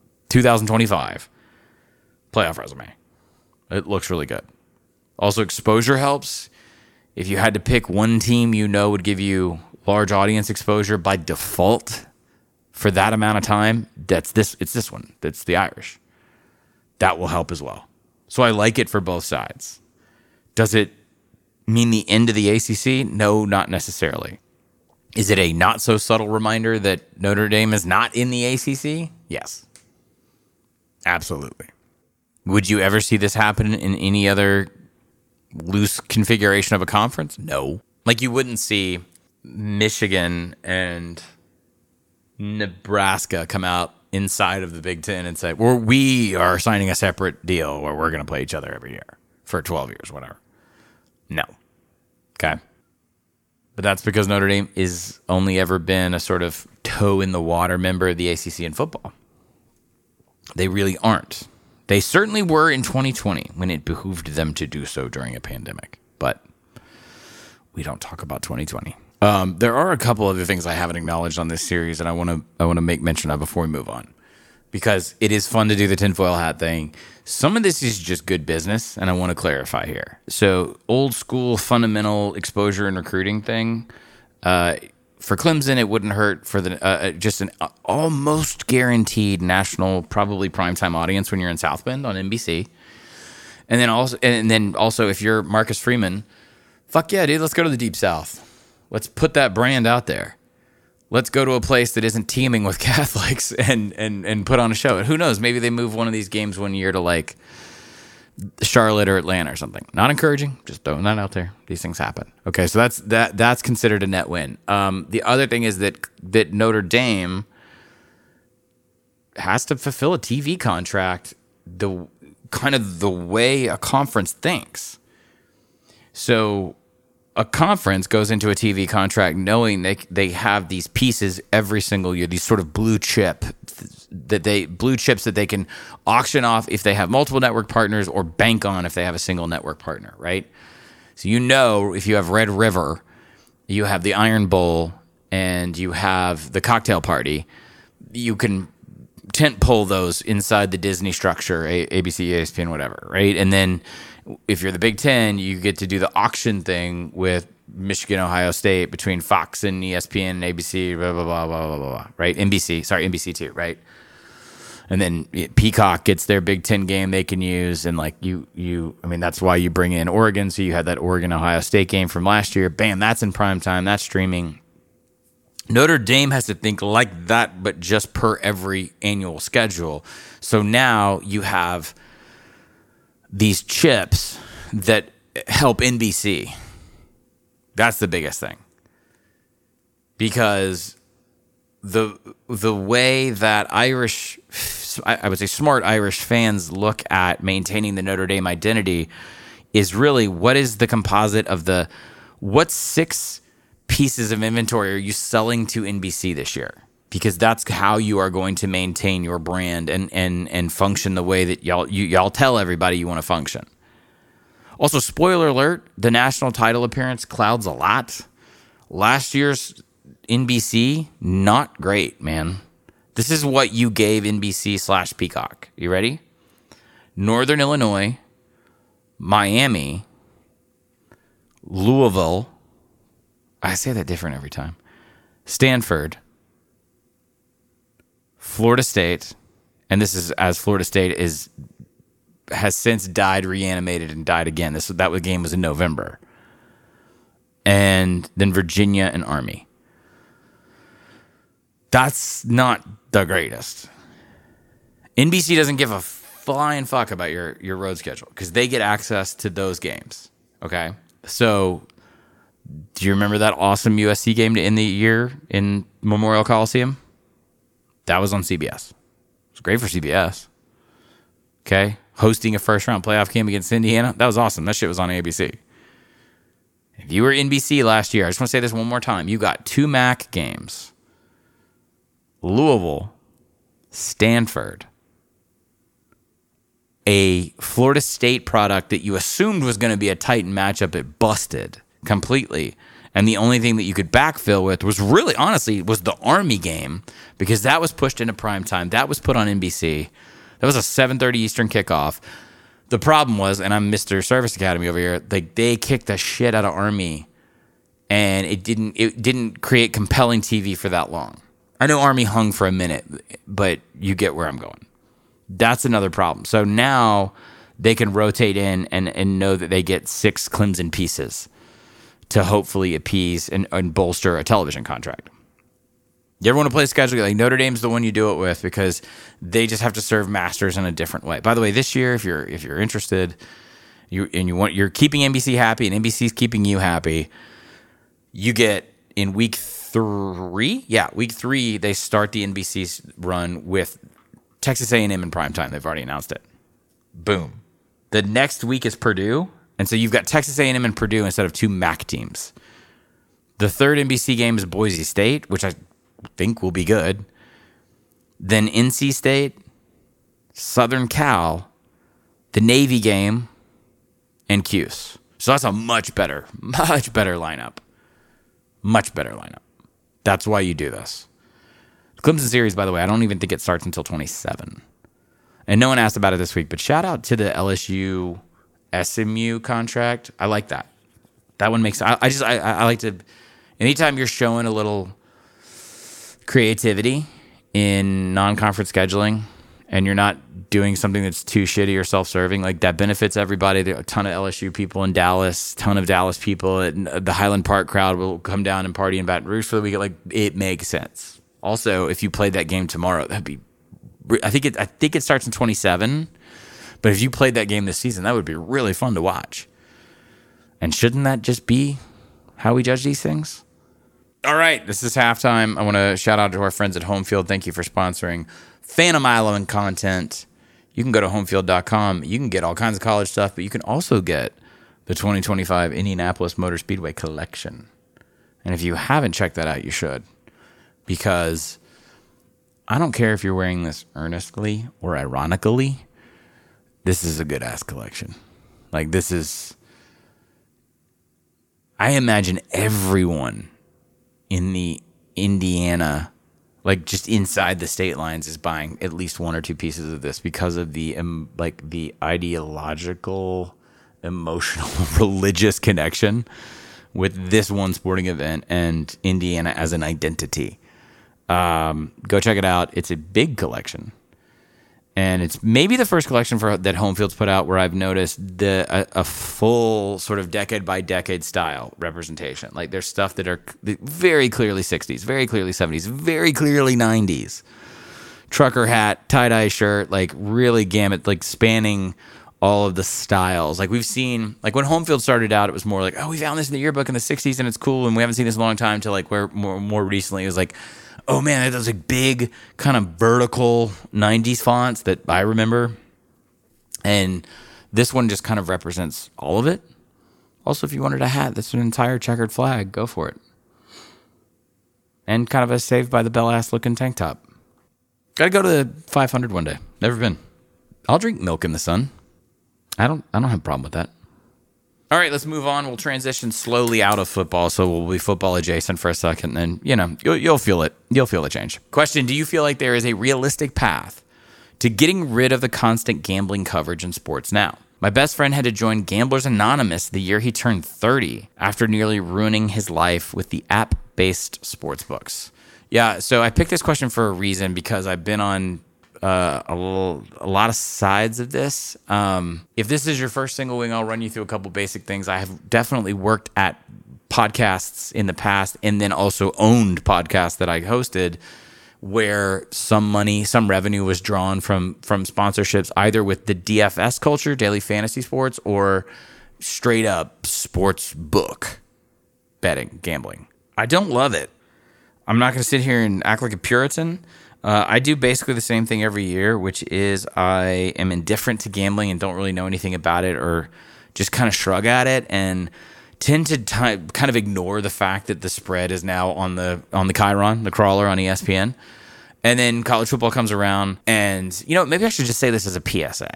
2025. Playoff resume. It looks really good. Also, exposure helps. If you had to pick one team would give you large audience exposure by default for that amount of time, it's this one. That's the Irish. That will help as well. So I like it for both sides. Does it mean the end of the ACC? No, not necessarily. Is it a not so subtle reminder that Notre Dame is not in the ACC? Yes. Absolutely. Would you ever see this happen in any other loose configuration of a conference? No. Like you wouldn't see Michigan and Nebraska come out inside of the Big Ten and say, well, we are signing a separate deal where we're going to play each other every year for 12 years, whatever. No. Okay. But that's because Notre Dame is only ever been a sort of toe in the water member of the ACC in football. They really aren't. They certainly were in 2020 when it behooved them to do so during a pandemic. But we don't talk about 2020. There are a couple other things I haven't acknowledged on this series, and I want to make mention of before we move on, because it is fun to do the tinfoil hat thing. Some of this is just good business, and I want to clarify here. So, old school fundamental exposure and recruiting thing. For Clemson, it wouldn't hurt for the just an almost guaranteed national, probably primetime audience when you're in South Bend on NBC. And then also, if you're Marcus Freeman, fuck yeah, dude, let's go to the Deep South. Let's put that brand out there. Let's go to a place that isn't teeming with Catholics and put on a show. And who knows? Maybe they move one of these games one year to like Charlotte or Atlanta or something. Not encouraging, just throwing that out there. These things happen. Okay, so that's considered a net win. The other thing is that Notre Dame has to fulfill a TV contract the way a conference thinks. So a conference goes into a TV contract knowing they have these pieces every single year, these sort of blue chips that they can auction off if they have multiple network partners or bank on if they have a single network partner, right? So if you have Red River, you have the Iron Bowl, and you have the cocktail party, you can tent pole those inside the Disney structure, ABC, ESPN, whatever, right? And then if you're the Big Ten, you get to do the auction thing with Michigan, Ohio State between Fox and ESPN and ABC, blah, blah, blah, blah, blah, blah, right? NBC too, right? And then Peacock gets their Big Ten game they can use. And like that's why you bring in Oregon. So you had that Oregon, Ohio State game from last year. Bam, that's in prime time. That's streaming. Notre Dame has to think like that, but just per every annual schedule. So now you have these chips that help NBC. That's the biggest thing. Because the way that Irish, I would say smart Irish fans look at maintaining the Notre Dame identity is really, what is the composite of what 6 pieces of inventory are you selling to NBC this year? Because that's how you are going to maintain your brand and function the way that y'all tell everybody you want to function. Also, spoiler alert, the national title appearance clouds a lot. Last year's NBC, not great, man. This is what you gave NBC/Peacock. You ready? Northern Illinois, Miami, Louisville. I say that different every time. Stanford, Florida State, and this is as Florida State has since died, reanimated, and died again. That game was in November. And then Virginia and Army. That's not the greatest. NBC doesn't give a flying fuck about your road schedule because they get access to those games. Okay? So, do you remember that awesome USC game to end the year in Memorial Coliseum? That was on CBS. It was great for CBS. Okay? Hosting a first-round playoff game against Indiana. That was awesome. That shit was on ABC. If you were NBC last year, I just want to say this one more time. You got 2 MAC games. Louisville, Stanford, a Florida State product that you assumed was going to be a Titan matchup. It busted completely. And the only thing that you could backfill with was really, honestly, was the Army game because that was pushed into prime time. That was put on NBC. That was a 7:30 Eastern kickoff. The problem was, and I'm Mr. Service Academy over here, they kicked the shit out of Army, and it didn't create compelling TV for that long. I know Army hung for a minute, but you get where I'm going. That's another problem. So now they can rotate in and know that they get 6 Clemson pieces to hopefully appease and bolster a television contract. You ever want to play schedule? Like Notre Dame's the one you do it with because they just have to serve masters in a different way. By the way, this year, if you're interested, you're keeping NBC happy and NBC's keeping you happy, you get in week 3. Yeah, week 3 they start the NBC's run with Texas A&M in primetime. They've already announced it. Boom. The next week is Purdue, and so you've got Texas A&M and Purdue instead of 2 MAC teams. The third NBC game is Boise State, which I think will be good. Then NC State, Southern Cal, the Navy game, and Cuse. So that's a much better lineup. Much better lineup. That's why you do this. The Clemson series, by the way, I don't even think it starts until 27. And no one asked about it this week, but shout out to the LSU SMU contract. I like that. That one makes I like to, anytime you're showing a little creativity in non-conference scheduling and you're not doing something that's too shitty or self-serving, like that benefits everybody. There are a ton of LSU people in Dallas, ton of Dallas people, and the Highland Park crowd will come down and party in Baton Rouge for the weekend. Like, it makes sense. Also, if you played that game tomorrow, that'd be, I think it starts in 27, but if you played that game this season, that would be really fun to watch. And shouldn't that just be how we judge these things? All right, this is halftime. I want to shout out to our friends at Homefield. Thank you for sponsoring Phantom Island content. You can go to homefield.com. You can get all kinds of college stuff, but you can also get the 2025 Indianapolis Motor Speedway collection. And if you haven't checked that out, you should. Because I don't care if you're wearing this earnestly or ironically, this is a good-ass collection. Like, this is... I imagine everyone in the Indiana, like just inside the state lines, is buying at least 1 or 2 pieces of this because of the the ideological, emotional, religious connection with this one sporting event and Indiana as an identity. Go check it out. It's a big collection. And it's maybe the first collection that Home Field's put out where I've noticed a full sort of decade by decade style representation. Like there's stuff that are very clearly 60s, very clearly 70s, very clearly 90s. Trucker hat, tie-dye shirt, like really gamut, like spanning all of the styles. Like we've seen, like when Home Field started out, it was more like, oh, we found this in the yearbook in the 60s and it's cool and we haven't seen this in a long time, to like where more recently it was like, oh man, those like big kind of vertical 90s fonts that I remember. And this one just kind of represents all of it. Also, if you wanted a hat that's an entire checkered flag, go for it. And kind of a Saved by the Bell ass looking tank top. Gotta go to 500 one day. Never been. I'll drink milk in the sun. I don't have a problem with that. All right, let's move on. We'll transition slowly out of football, so we'll be football adjacent for a second, and you'll feel it. You'll feel the change. Question: do you feel like there is a realistic path to getting rid of the constant gambling coverage in sports now? My best friend had to join Gamblers Anonymous the year he turned 30 after nearly ruining his life with the app-based sports books. Yeah, so I picked this question for a reason because I've been on a lot of sides of this. If this is your first single wing, I'll run you through a couple basic things. I have definitely worked at podcasts in the past and then also owned podcasts that I hosted where some revenue was drawn from sponsorships, either with the DFS culture, daily fantasy sports, or straight up sports book betting, gambling. I don't love it. I'm not going to sit here and act like a Puritan. I do basically the same thing every year, which is I am indifferent to gambling and don't really know anything about it, or just kind of shrug at it and tend to kind of ignore the fact that the spread is now on the Chiron, the crawler on ESPN. And then college football comes around, and maybe I should just say this as a PSA.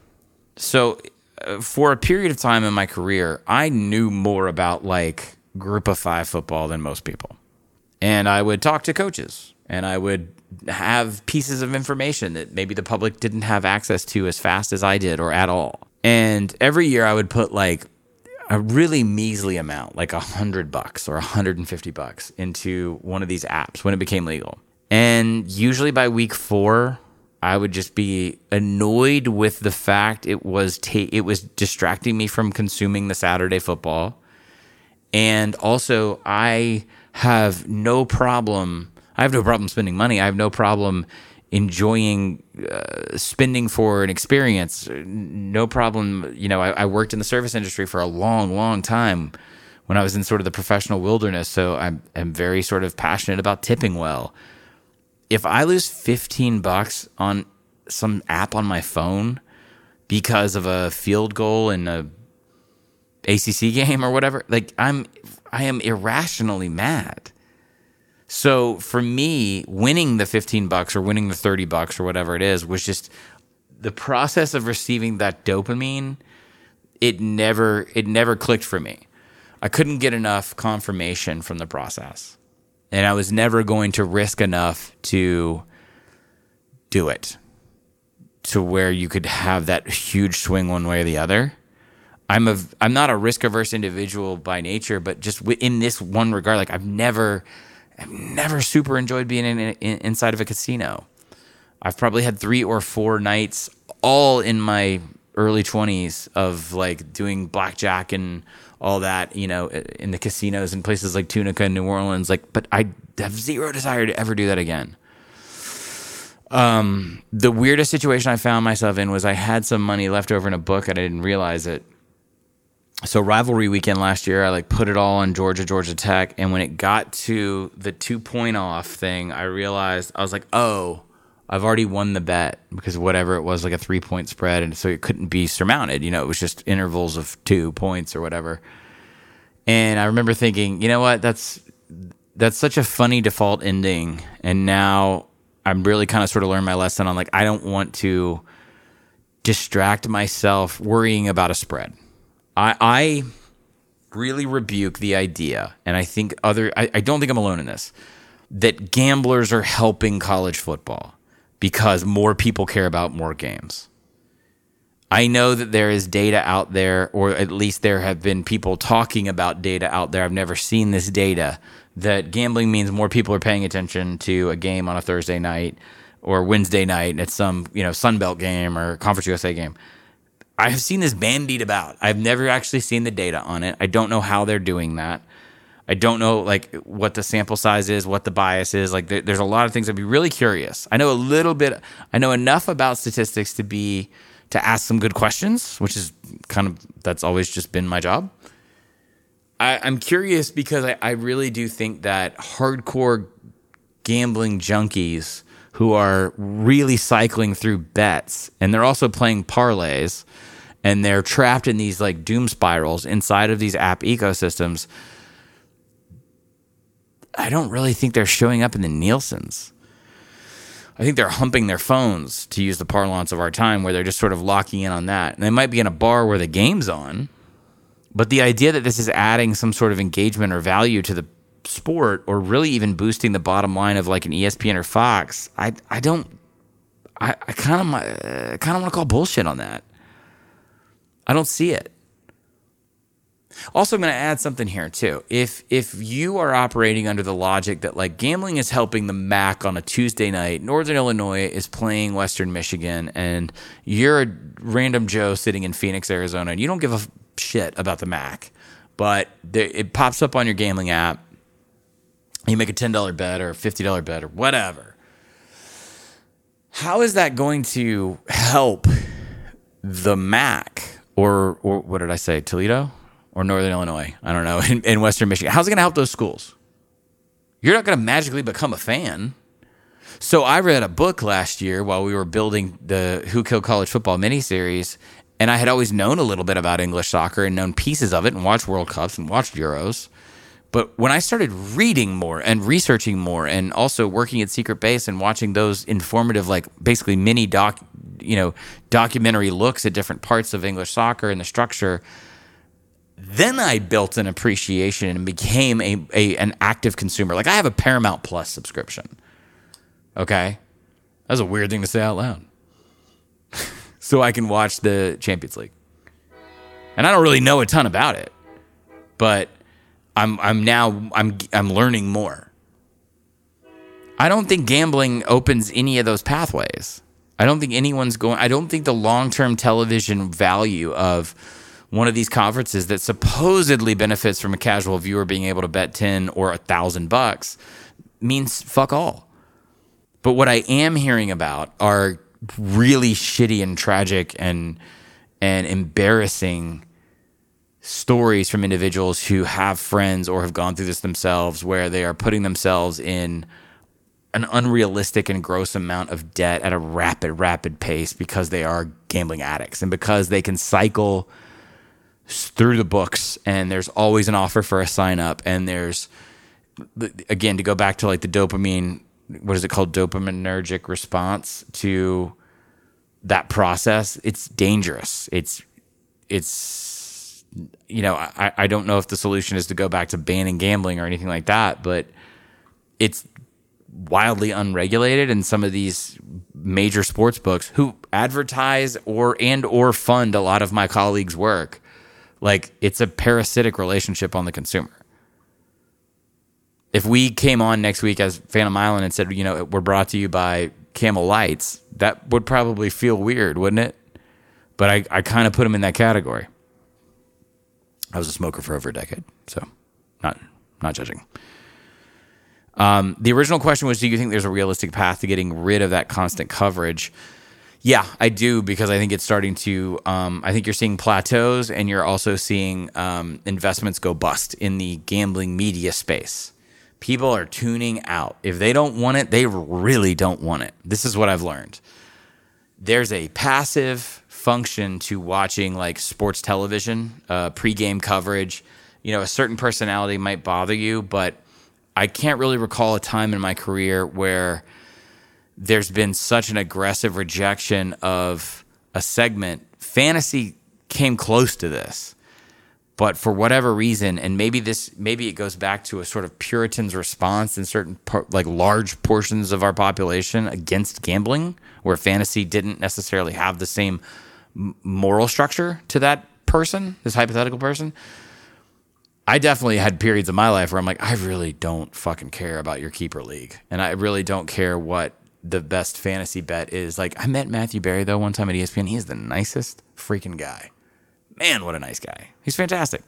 So for a period of time in my career, I knew more about like Group of 5 football than most people. And I would talk to coaches, and I would have pieces of information that maybe the public didn't have access to as fast as I did or at all. And every year I would put like a really measly amount, like $100 or $150 into one of these apps when it became legal. And usually by week 4, I would just be annoyed with the fact it was distracting me from consuming the Saturday football. And also I have no problem spending money. I have no problem enjoying spending for an experience. No problem. I worked in the service industry for a long, long time when I was in sort of the professional wilderness. So I'm very sort of passionate about tipping well. If I lose $15 on some app on my phone because of a field goal in a ACC game or whatever, like I am irrationally mad. So for me, winning the $15 or winning the $30 or whatever it is was just the process of receiving that dopamine. It never clicked for me. I couldn't get enough confirmation from the process, and I was never going to risk enough to do it to where you could have that huge swing one way or the other. I'm not a risk averse individual by nature, but just in this one regard, like I've never super enjoyed being inside of a casino. I've probably had 3 or 4 nights all in my early 20s of like doing blackjack and all that, in the casinos in places like Tunica and New Orleans. But I have zero desire to ever do that again. The weirdest situation I found myself in was I had some money left over in a book and I didn't realize it. So rivalry weekend last year, I put it all on Georgia Tech. And when it got to the 2-point off thing, I realized, I was like, oh, I've already won the bet because whatever it was, like a 3-point spread. And so it couldn't be surmounted. It was just intervals of 2 points or whatever. And I remember thinking, you know what? That's such a funny default ending. And now I'm really kind of sort of learned my lesson on I don't want to distract myself worrying about a spread. I really rebuke the idea, and I think I don't think I'm alone in this, that gamblers are helping college football because more people care about more games. I know that there is data out there, or at least there have been people talking about data out there. I've never seen this data, that gambling means more people are paying attention to a game on a Thursday night or Wednesday night at some, Sun Belt game or Conference USA game. I have seen this bandied about. I've never actually seen the data on it. I don't know how they're doing that. I don't know like what the sample size is, what the bias is. Like there's a lot of things. I'd be really curious. I know a little bit. I know enough about statistics to ask some good questions, which is that's always just been my job. I'm curious because I really do think that hardcore gambling junkies who are really cycling through bets, and they're also playing parlays, and they're trapped in these like doom spirals inside of these app ecosystems. I don't really think they're showing up in the Nielsen's. I think they're humping their phones, to use the parlance of our time, where they're just sort of locking in on that. And they might be in a bar where the game's on, but the idea that this is adding some sort of engagement or value to the sport, or really even boosting the bottom line of like an ESPN or Fox, I kind of want to call bullshit on that. I don't see it. Also, I'm going to add something here too. If you are operating under the logic that like gambling is helping the MAC on a Tuesday night, Northern Illinois is playing Western Michigan, and you're a random Joe sitting in Phoenix, Arizona, and you don't give a shit about the MAC, but it pops up on your gambling app, you make a $10 bet or a $50 bet or whatever. How is that going to help the MAC or what did I say, Toledo? Or Northern Illinois, I don't know, in Western Michigan? How's it going to help those schools? You're not going to magically become a fan. So I read a book last year while we were building the Who Killed College Football miniseries, and I had always known a little bit about English soccer and known pieces of it and watched World Cups and watched Euros. But when I started reading more and researching more and also working at Secret Base and watching those informative, like basically mini documentary looks at different parts of English soccer and the structure, then I built an appreciation and became an active consumer. Like I have a Paramount Plus subscription. Okay? That's a weird thing to say out loud. So I can watch the Champions League. And I don't really know a ton about it. But I'm learning more. I don't think gambling opens any of those pathways. I don't think the long-term television value of one of these conferences that supposedly benefits from a casual viewer being able to bet 10 or $1,000 means fuck all. But what I am hearing about are really shitty and tragic and embarrassing stories from individuals who have friends or have gone through this themselves, where they are putting themselves in an unrealistic and gross amount of debt at a rapid pace because they are gambling addicts and because they can cycle through the books, and there's always an offer for a sign up, and there's, again, to go back to like the dopamine, what is it called, dopaminergic response to that process. It's dangerous. It's I don't know if the solution is to go back to banning gambling or anything like that, but it's wildly unregulated, and some of these major sports books who advertise or fund a lot of my colleagues' work, like it's a parasitic relationship on the consumer. If we came on next week as Phantom Island and said, we're brought to you by Camel Lights, that would probably feel weird, wouldn't it? But I kind of put them in that category. I was a smoker for over a decade, so not judging. The original question was, do you think there's a realistic path to getting rid of that constant coverage? Yeah, I do, because I think it's starting to, I think you're seeing plateaus, and you're also seeing investments go bust in the gambling media space. People are tuning out. If they don't want it, they really don't want it. This is what I've learned. There's a passive function to watching like sports television, pregame coverage. A certain personality might bother you, but I can't really recall a time in my career where there's been such an aggressive rejection of a segment. Fantasy came close to this, but for whatever reason, and maybe it goes back to a sort of Puritan's response in certain large portions of our population against gambling, where fantasy didn't necessarily have the same moral structure to that person, this hypothetical person. I definitely had periods of my life where I'm like, I really don't fucking care about your keeper league, and I really don't care what the best fantasy bet is like, I met Matthew Berry though one time at ESPN. He is the nicest freaking guy. Man, what a nice guy. He's fantastic.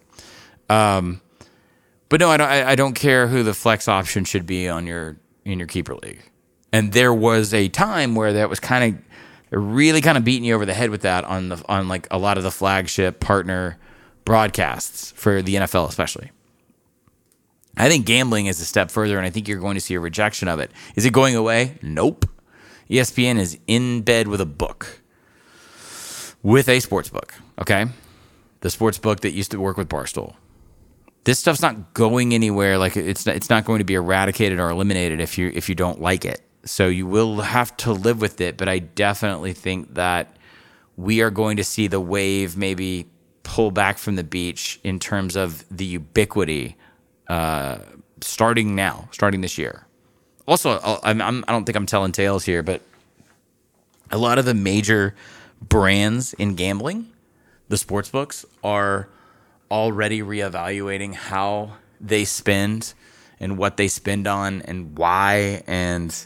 But no, I don't care who the flex option should be in your keeper league. And there was a time where that was really kind of beating you over the head with that on like a lot of the flagship partner broadcasts for the NFL especially. I think gambling is a step further, and I think you're going to see a rejection of it. Is it going away? Nope. ESPN is in bed with a book, with a sports book, okay? The sports book that used to work with Barstool. This stuff's not going anywhere. Like it's not going to be eradicated or eliminated if you don't like it. So you will have to live with it. But I definitely think that we are going to see the wave maybe pull back from the beach in terms of the ubiquity starting this year. Also, I don't think I'm telling tales here, but a lot of the major brands in gambling, the sports books, are already reevaluating how they spend and what they spend on and why, and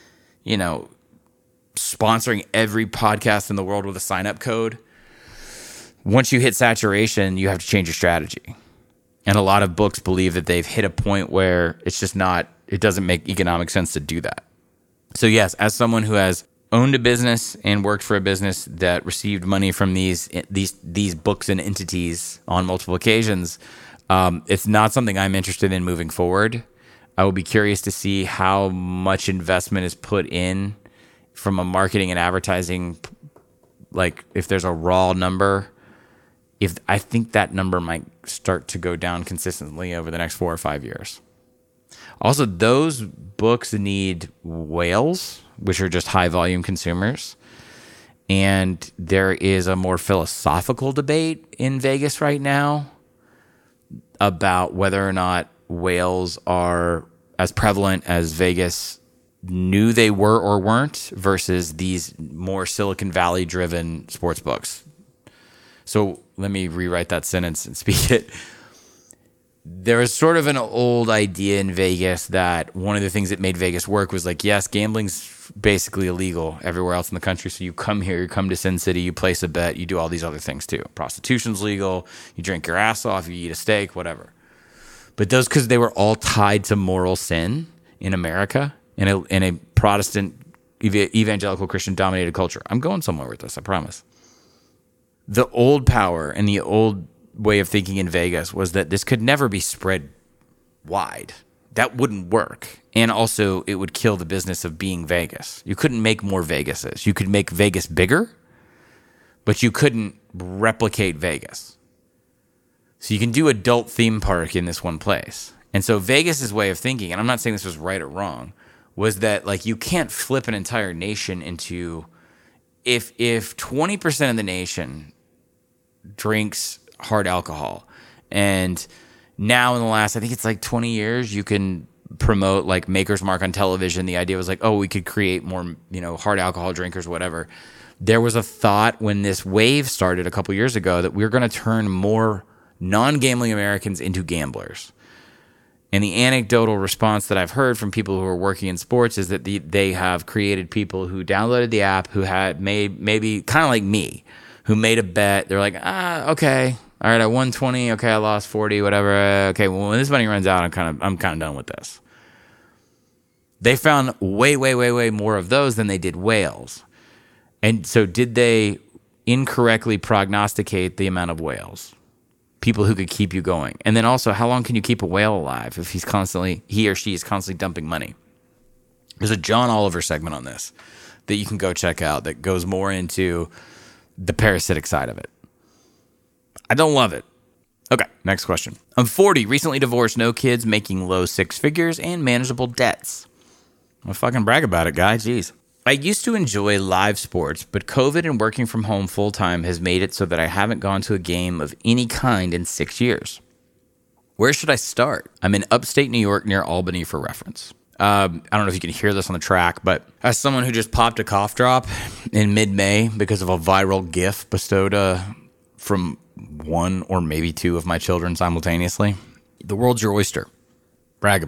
sponsoring every podcast in the world with a sign-up code. Once you hit saturation, you have to change your strategy. And a lot of books believe that they've hit a point where it doesn't make economic sense to do that. So yes, as someone who has owned a business and worked for a business that received money from these books and entities on multiple occasions, it's not something I'm interested in moving forward. I will be curious to see how much investment is put in from a marketing and advertising, like if there's a raw number. If I think that number might start to go down consistently over the next 4 or 5 years. Also, those books need whales, which are just high volume consumers. And there is a more philosophical debate in Vegas right now about whether or not whales are as prevalent as Vegas knew they were or weren't versus these more Silicon Valley driven sports books. So let me rewrite that sentence and speak it. There is sort of an old idea in Vegas that one of the things that made Vegas work was like, yes, gambling's basically illegal everywhere else in the country. So you come here, you come to Sin City, you place a bet, you do all these other things too. Prostitution's legal, you drink your ass off, you eat a steak, whatever. But those, because they were all tied to moral sin in America, in a Protestant, evangelical Christian dominated culture. I'm going somewhere with this, I promise. The old power and the old way of thinking in Vegas was that this could never be spread wide. That wouldn't work. And also, it would kill the business of being Vegas. You couldn't make more Vegases. You could make Vegas bigger, but you couldn't replicate Vegas. So you can do adult theme park in this one place. And so Vegas's way of thinking, and I'm not saying this was right or wrong, was that like you can't flip an entire nation into, if 20% of the nation drinks hard alcohol, and now in the last, I think it's like 20 years, you can promote like Maker's Mark on television. The idea was like, oh, we could create more, hard alcohol drinkers, whatever. There was a thought when this wave started a couple years ago that we were going to turn more non-gambling Americans into gamblers. And the anecdotal response that I've heard from people who are working in sports is that they have created people who downloaded the app, who had made, maybe kind of like me, who made a bet. They're like, okay, all right, I won 20, okay, I lost 40, whatever. Okay, well, when this money runs out, I'm kind of done with this. They found way, way, way, way more of those than they did whales. And so did they incorrectly prognosticate the amount of whales? People who could keep you going. And then also, how long can you keep a whale alive if he or she is constantly dumping money? There's a John Oliver segment on this that you can go check out that goes more into the parasitic side of it. I don't love it. Okay, next question. I'm 40, recently divorced, no kids, making low six figures, and manageable debts. I'll fucking brag about it, guy. Jeez. I used to enjoy live sports, but COVID and working from home full-time has made it so that I haven't gone to a game of any kind in 6 years. Where should I start? I'm in upstate New York near Albany for reference. I don't know if you can hear this on the track, but as someone who just popped a cough drop in mid-May because of a viral GIF bestowed from one or maybe two of my children simultaneously, the world's your oyster. Brag about it.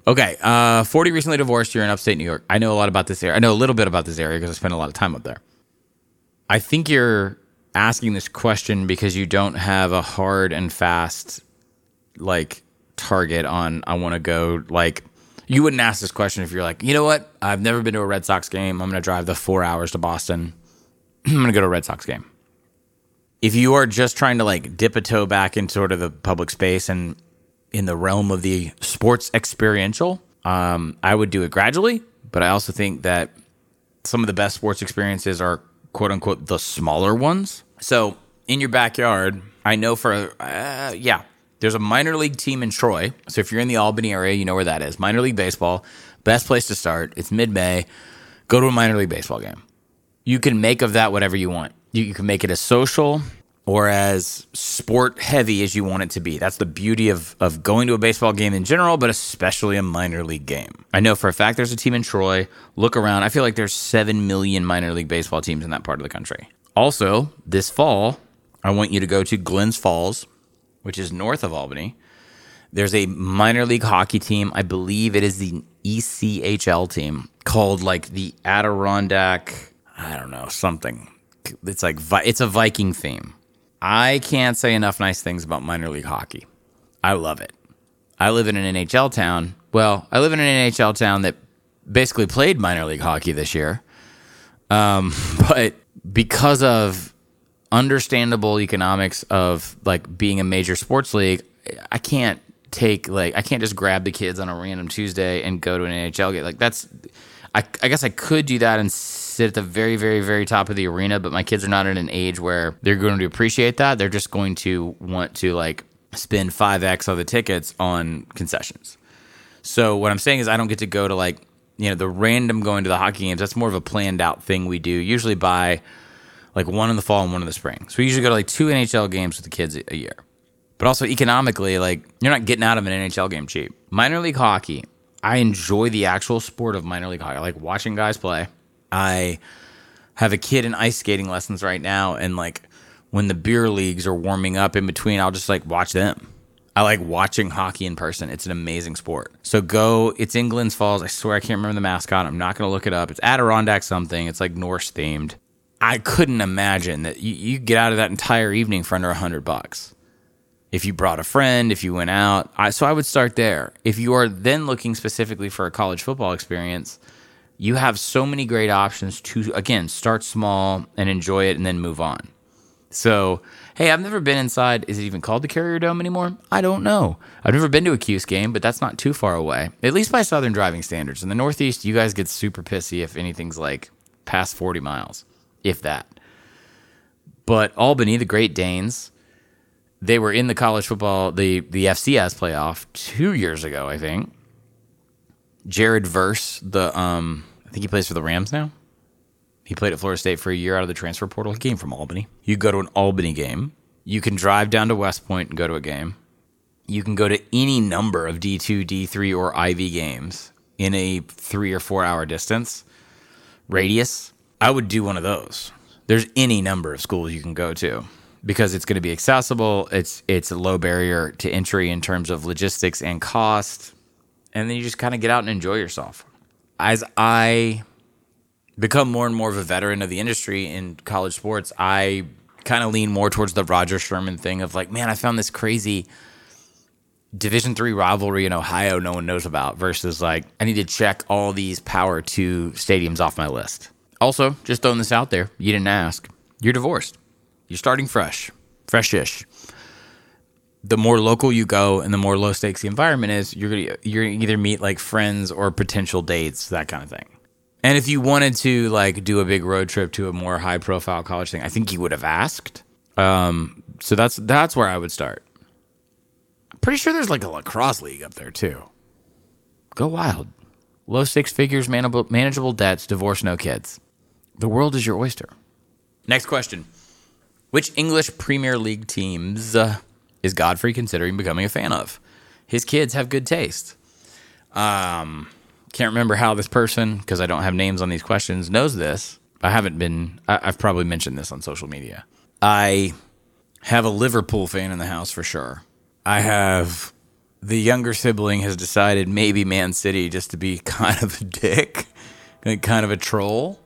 Okay, 40 recently divorced. You're in upstate New York. I know a lot about this area. I know a little bit about this area because I spent a lot of time up there. I think you're asking this question because you don't have a hard and fast like target on I want to go. Like, you wouldn't ask this question if you're like, you know what? I've never been to a Red Sox game. I'm going to drive the 4 hours to Boston. I'm going to go to a Red Sox game. If you are just trying to like dip a toe back into sort of the public space and in the realm of the sports experiential, I would do it gradually. But I also think that some of the best sports experiences are quote unquote the smaller ones. So in your backyard, I know there's a minor league team in Troy. So if you're in the Albany area, you know where that is. Minor league baseball, best place to start. It's mid-May. Go to a minor league baseball game. You can make of that whatever you want. You can make it as social or as sport heavy as you want it to be. That's the beauty of going to a baseball game in general, but especially a minor league game. I know for a fact there's a team in Troy. Look around. I feel like there's 7 million minor league baseball teams in that part of the country. Also, this fall, I want you to go to Glens Falls, which is north of Albany. There's a minor league hockey team. I believe it is the ECHL team called like the Adirondack, I don't know, something. It's like, it's a Viking theme. I can't say enough nice things about minor league hockey. I love it. I live in an NHL town. Well, I live in an NHL town that basically played minor league hockey this year. But because of understandable economics of like being a major sports league, I can't just grab the kids on a random Tuesday and go to an NHL game. Like I guess I could do that and sit at the very, very, very top of the arena, but my kids are not at an age where they're going to appreciate that. They're just going to want to like spend 5x of the tickets on concessions. So what I'm saying is I don't get to go to like, you know, the random going to the hockey games. That's more of a planned out thing we do, usually by like one in the fall and one in the spring. So we usually go to like 2 NHL games with the kids a year. But also economically, like you're not getting out of an NHL game cheap. Minor league hockey, I enjoy the actual sport of minor league hockey. I like watching guys play. I have a kid in ice skating lessons right now, and like when the beer leagues are warming up in between, I'll just like watch them. I like watching hockey in person. It's an amazing sport. So go, it's in Glens Falls. I swear I can't remember the mascot. I'm not going to look it up. It's Adirondack something. It's like Norse themed. I couldn't imagine that you get out of that entire evening for under $100. If you brought a friend, if you went out. So I would start there. If you are then looking specifically for a college football experience, you have so many great options to, again, start small and enjoy it and then move on. So, hey, I've never been inside. Is it even called the Carrier Dome anymore? I don't know. I've never been to a Cuse game, but that's not too far away, at least by Southern driving standards. In the Northeast, you guys get super pissy if anything's like past 40 miles, if that. But Albany, the Great Danes, they were in the college football, the FCS playoff 2 years ago, I think. Jared Verse, I think he plays for the Rams now. He played at Florida State for a year out of the transfer portal. He came from Albany. You go to an Albany game. You can drive down to West Point and go to a game. You can go to any number of D2, D3, or Ivy games in a 3 or 4 hour distance radius. I would do one of those. There's any number of schools you can go to because it's going to be accessible. It's a low barrier to entry in terms of logistics and cost. And then you just kind of get out and enjoy yourself. As I become more and more of a veteran of the industry in college sports, I kind of lean more towards the Roger Sherman thing of like, man, I found this crazy Division III rivalry in Ohio no one knows about versus like, I need to check all these Power 2 stadiums off my list. Also, just throwing this out there, you didn't ask. You're divorced. You're starting fresh-ish. The more local you go and the more low stakes the environment is, you're gonna either meet like friends or potential dates, that kind of thing. And if you wanted to like do a big road trip to a more high profile college thing, I think you would have asked. So that's where I would start. I'm pretty sure there's like a lacrosse league up there too. Go wild. Low six figures, manageable debts, divorce, no kids. The world is your oyster. Next question. Which English Premier League teams is Godfrey considering becoming a fan of? His kids have good taste. Can't remember how this person, because I don't have names on these questions, knows this. I've probably mentioned this on social media. I have a Liverpool fan in the house for sure. I have the younger sibling has decided maybe Man City just to be kind of a dick, like kind of a troll.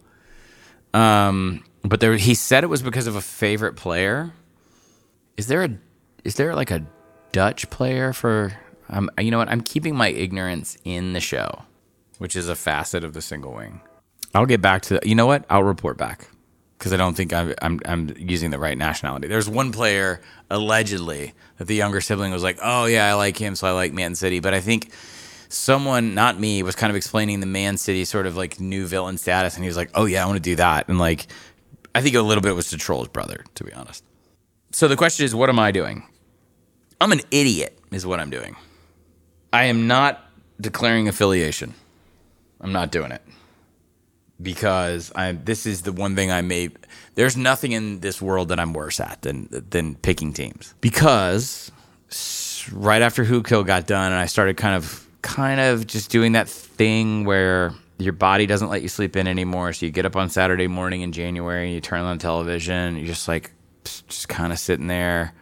But he said it was because of a favorite player. Is there like a Dutch player for? You know what? I'm keeping my ignorance in the show, which is a facet of the single wing. I'll get back to. You know what? I'll report back because I don't think I'm using the right nationality. There's one player allegedly that the younger sibling was like, "Oh yeah, I like him, so I like Man City." But I think someone, not me, was kind of explaining the Man City sort of like new villain status, and he was like, "Oh yeah, I want to do that," and like. I think a little bit was to troll his brother, to be honest. So the question is, what am I doing? I'm an idiot, is what I'm doing. I am not declaring affiliation. I'm not doing it. Because this is the one thing I made. There's nothing in this world that I'm worse at than picking teams. Because right after Who Kill got done, and I started kind of just doing that thing where your body doesn't let you sleep in anymore. So you get up on Saturday morning in January and you turn on television. You're just like, just kind of sitting there.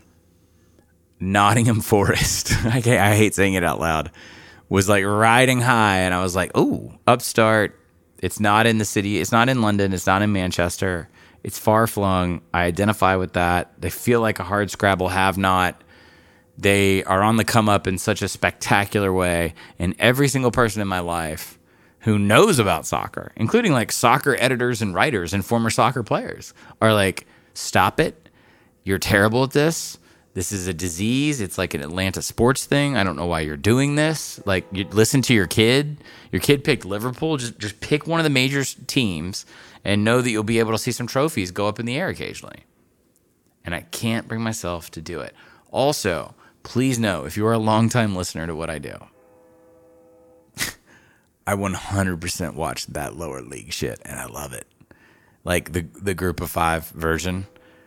Nottingham Forest. I hate saying it out loud. Was like riding high. And I was like, ooh, upstart. It's not in the city. It's not in London. It's not in Manchester. It's far flung. I identify with that. They feel like a hard scrabble have not. They are on the come up in such a spectacular way. And every single person in my life who knows about soccer, including like soccer editors and writers and former soccer players, are like, stop it. You're terrible at this. This is a disease. It's like an Atlanta sports thing. I don't know why you're doing this. Like, you listen to your kid. Your kid picked Liverpool. Just pick one of the major teams and know that you'll be able to see some trophies go up in the air occasionally. And I can't bring myself to do it. Also, please know, if you are a longtime listener to what I do, I 100% watch that lower league shit, and I love it. Like the group of five version.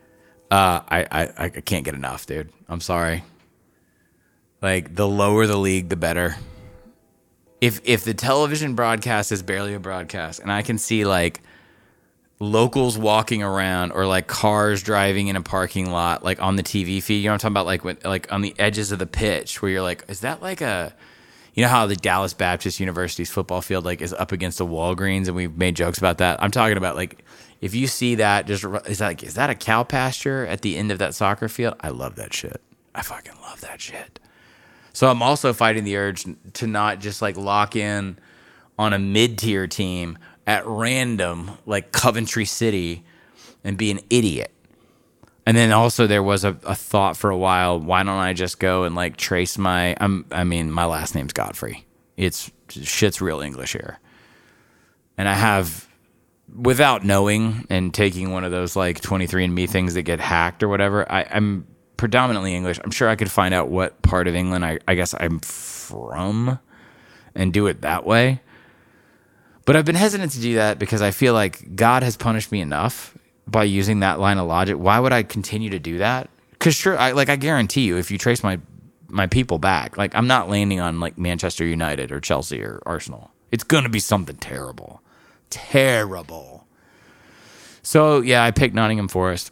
I can't get enough, dude. I'm sorry. Like, the lower the league, the better. If the television broadcast is barely a broadcast, and I can see like locals walking around or like cars driving in a parking lot, like on the TV feed, you know what I'm talking about? Like on the edges of the pitch, where you're like, is that like a? You know how the Dallas Baptist University's football field like is up against a Walgreens, and we've made jokes about that. I'm talking about like, if you see that, is that a cow pasture at the end of that soccer field? I love that shit. I fucking love that shit. So I'm also fighting the urge to not just like lock in on a mid-tier team at random, like Coventry City, and be an idiot. And then also there was a thought for a while, why don't I just go and like trace my last name's Godfrey. Shit's real English here. And I have, without knowing and taking one of those like 23andMe things that get hacked or whatever, I'm predominantly English. I'm sure I could find out what part of England I guess I'm from and do it that way. But I've been hesitant to do that because I feel like God has punished me enough by using that line of logic. Why would I continue to do that? Because sure, I guarantee you, if you trace my people back, like, I'm not landing on like Manchester United or Chelsea or Arsenal. It's gonna be something terrible. So yeah, I picked Nottingham Forest,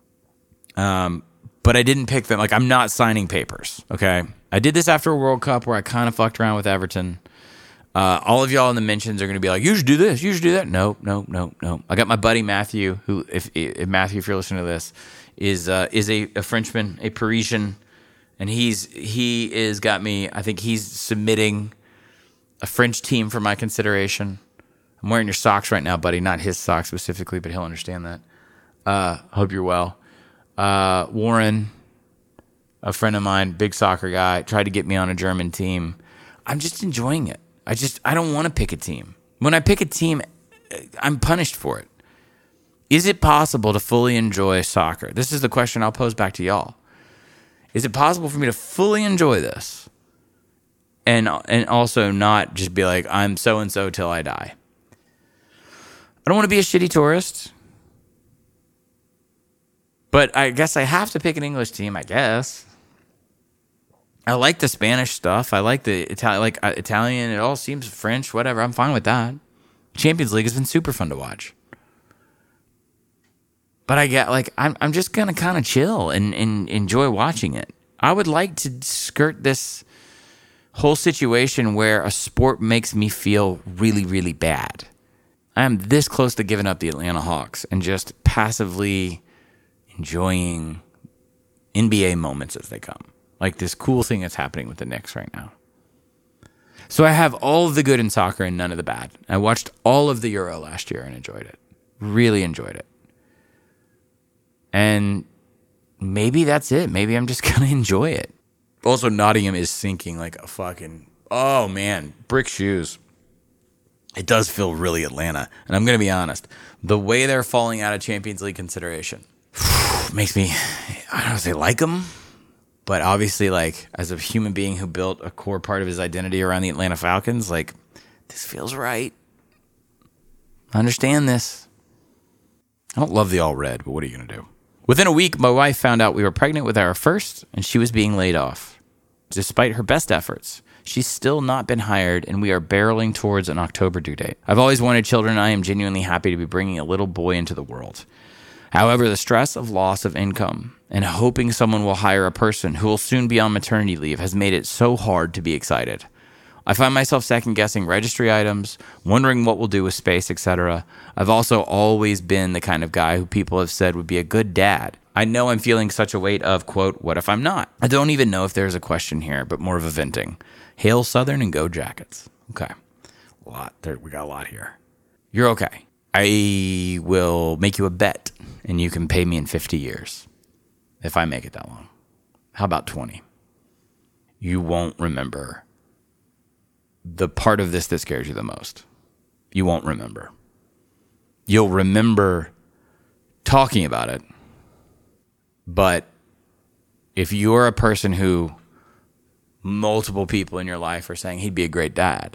but I didn't pick them. Like, I'm not signing papers. Okay, I did this after a World Cup where I kind of fucked around with Everton. All of y'all in the mentions are going to be like, you should do this, you should do that. No. I got my buddy Matthew, who, if Matthew, if you're listening to this, is a Frenchman, a Parisian, and he is got me. I think he's submitting a French team for my consideration. I'm wearing your socks right now, buddy. Not his socks specifically, but he'll understand that. Hope you're well. Warren, a friend of mine, big soccer guy, tried to get me on a German team. I'm just enjoying it. I don't want to pick a team. When I pick a team, I'm punished for it. Is it possible to fully enjoy soccer? This is the question I'll pose back to y'all. Is it possible for me to fully enjoy this and also not just be like, I'm so-and-so till I die? I don't want to be a shitty tourist, but I guess I have to pick an English team, I guess. I like the Spanish stuff. I like the Italian. It all seems French, whatever. I'm fine with that. Champions League has been super fun to watch. But I'm just going to kind of chill and enjoy watching it. I would like to skirt this whole situation where a sport makes me feel really, really bad. I am this close to giving up the Atlanta Hawks and just passively enjoying NBA moments as they come. Like this cool thing that's happening with the Knicks right now. So I have all of the good in soccer and none of the bad. I watched all of the Euro last year and enjoyed it. Really enjoyed it. And maybe that's it. Maybe I'm just going to enjoy it. Also, Nottingham is sinking like a fucking, oh man, brick shoes. It does feel really Atlanta. And I'm going to be honest, the way they're falling out of Champions League consideration makes me, I don't know if they like them, but obviously, like, as a human being who built a core part of his identity around the Atlanta Falcons, like, this feels right. I understand this. I don't love the all red, but what are you going to do? Within a week, my wife found out we were pregnant with our first, and she was being laid off. Despite her best efforts, she's still not been hired, and we are barreling towards an October due date. I've always wanted children, and I am genuinely happy to be bringing a little boy into the world. However, the stress of loss of income and hoping someone will hire a person who will soon be on maternity leave has made it so hard to be excited. I find myself second-guessing registry items, wondering what we'll do with space, etc. I've also always been the kind of guy who people have said would be a good dad. I know I'm feeling such a weight of, quote, what if I'm not? I don't even know if there's a question here, but more of a venting. Hail Southern and go Jackets. Okay. We got a lot here. You're okay. I will make you a bet, and you can pay me in 50 years if I make it that long. How about 20? You won't remember the part of this that scares you the most. You won't remember. You'll remember talking about it, but if you're a person who multiple people in your life are saying he'd be a great dad,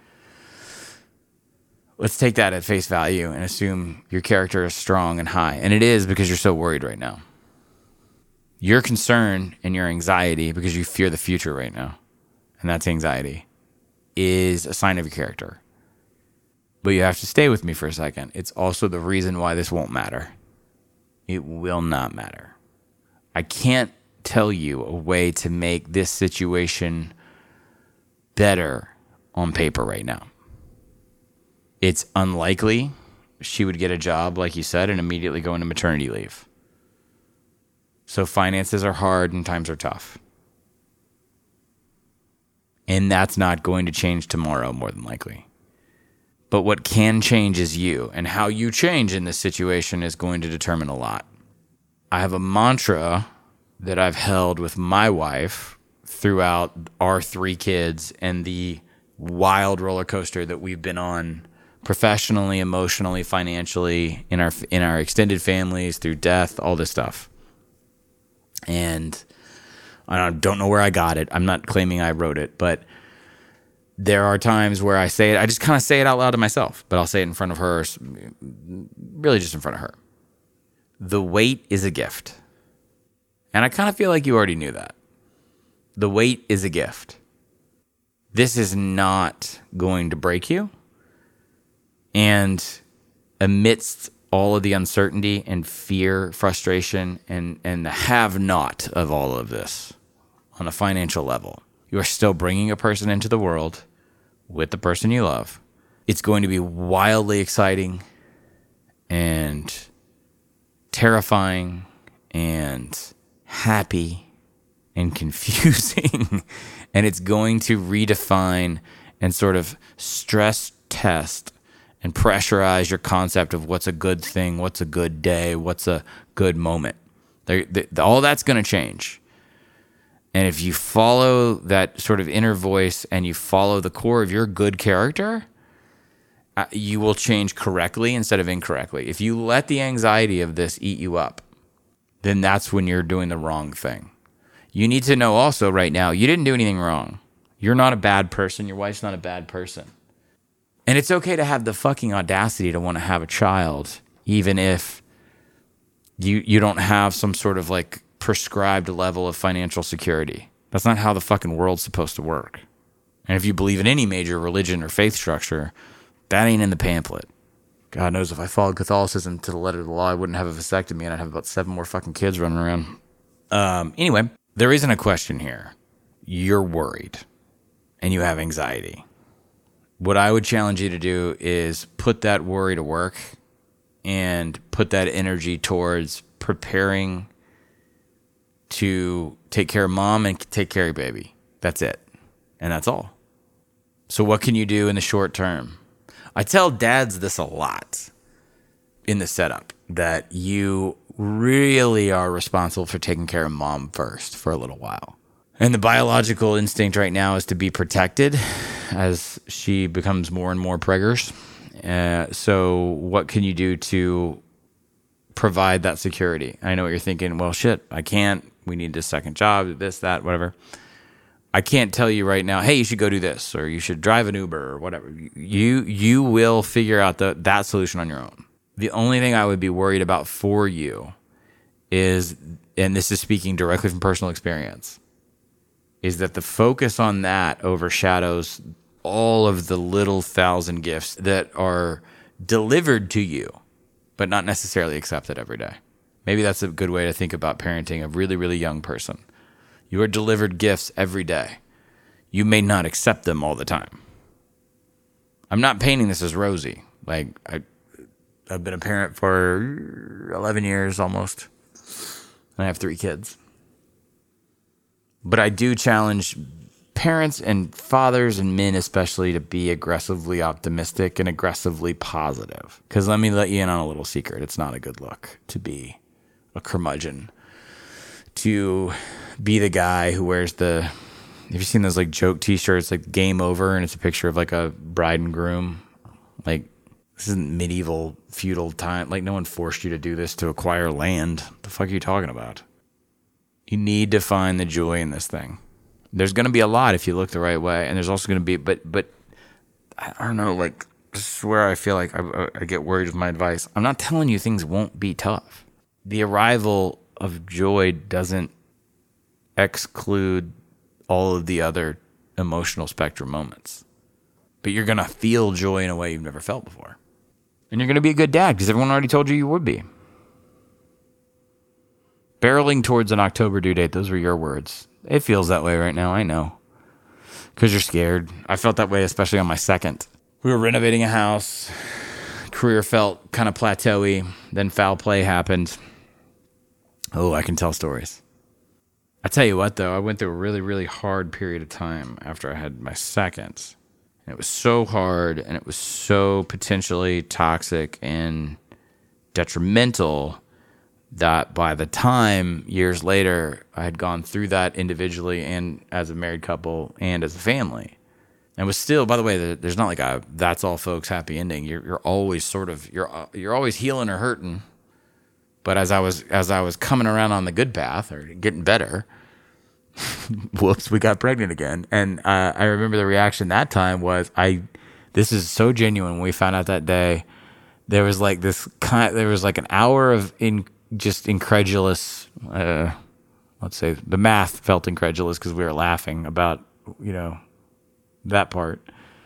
let's take that at face value and assume your character is strong and high. And it is because you're so worried right now. Your concern and your anxiety, because you fear the future right now, and that's anxiety, is a sign of your character. But you have to stay with me for a second. It's also the reason why this won't matter. It will not matter. I can't tell you a way to make this situation better on paper right now. It's unlikely she would get a job, like you said, and immediately go into maternity leave. So finances are hard and times are tough. And that's not going to change tomorrow, more than likely. But what can change is you, and how you change in this situation is going to determine a lot. I have a mantra that I've held with my wife throughout our 3 kids and the wild roller coaster that we've been on professionally, emotionally, financially, in our extended families, through death, all this stuff. And I don't know where I got it. I'm not claiming I wrote it, but there are times where I say it. I just kind of say it out loud to myself, but I'll say it in front of her, really just in front of her. The wait is a gift. And I kind of feel like you already knew that. The wait is a gift. This is not going to break you. And amidst all of the uncertainty and fear, frustration, and the have-not of all of this on a financial level, you are still bringing a person into the world with the person you love. It's going to be wildly exciting and terrifying and happy and confusing. And it's going to redefine and sort of stress test and pressurize your concept of what's a good thing, what's a good day, what's a good moment. All that's going to change. And if you follow that sort of inner voice and you follow the core of your good character, you will change correctly instead of incorrectly. If you let the anxiety of this eat you up, then that's when you're doing the wrong thing. You need to know also right now, you didn't do anything wrong. You're not a bad person. Your wife's not a bad person. And it's okay to have the fucking audacity to want to have a child, even if you don't have some sort of like prescribed level of financial security. That's not how the fucking world's supposed to work. And if you believe in any major religion or faith structure, that ain't in the pamphlet. God knows if I followed Catholicism to the letter of the law, I wouldn't have a vasectomy and I'd have about 7 more fucking kids running around. Anyway, there isn't a question here. You're worried. and you have anxiety. What I would challenge you to do is put that worry to work and put that energy towards preparing to take care of mom and take care of your baby. That's it. And that's all. So what can you do in the short term? I tell dads this a lot in the setup, that you really are responsible for taking care of mom first for a little while. And the biological instinct right now is to be protected as she becomes more and more preggers. So what can you do to provide that security? I know what you're thinking. Well, shit, I can't. We need a second job, this, that, whatever. I can't tell you right now, hey, you should go do this, or you should drive an Uber or whatever. You will figure out that solution on your own. The only thing I would be worried about for you is, and this is speaking directly from personal experience, is that the focus on that overshadows all of the little thousand gifts that are delivered to you, but not necessarily accepted every day. Maybe that's a good way to think about parenting a really, really young person. You are delivered gifts every day. You may not accept them all the time. I'm not painting this as rosy. Like, I've been a parent for 11 years almost. And I have 3 kids. But I do challenge parents and fathers and men especially to be aggressively optimistic and aggressively positive. Because let me let you in on a little secret. It's not a good look to be a curmudgeon, to be the guy who wears have you seen those like joke t-shirts, like game over, and it's a picture of like a bride and groom? Like, this isn't medieval feudal time. Like, no one forced you to do this to acquire land. What the fuck are you talking about? You need to find the joy in this thing. There's going to be a lot if you look the right way, and there's also going to be, but I don't know, like, this is where I feel like I get worried with my advice. I'm not telling you things won't be tough. The arrival of joy doesn't exclude all of the other emotional spectrum moments. But you're going to feel joy in a way you've never felt before. And you're going to be a good dad because everyone already told you would be. Barreling towards an October due date, those were your words. It feels that way right now, I know. Because you're scared. I felt that way, especially on my second. We were renovating a house. Career felt kind of plateauy. Then foul play happened. Oh, I can tell stories. I tell you what, though, I went through a really, really hard period of time after I had my second. And it was so hard, and it was so potentially toxic and detrimental that by the time, years later, I had gone through that individually and as a married couple and as a family. And was still, by the way, there's not like a that's all folks happy ending. You're always sort of, you're always healing or hurting. But as I was coming around on the good path or getting better, whoops, we got pregnant again. And I remember the reaction that time was, this is so genuine. When we found out that day, there was like an hour of just incredulous, let's say the math felt incredulous because we were laughing about, that part.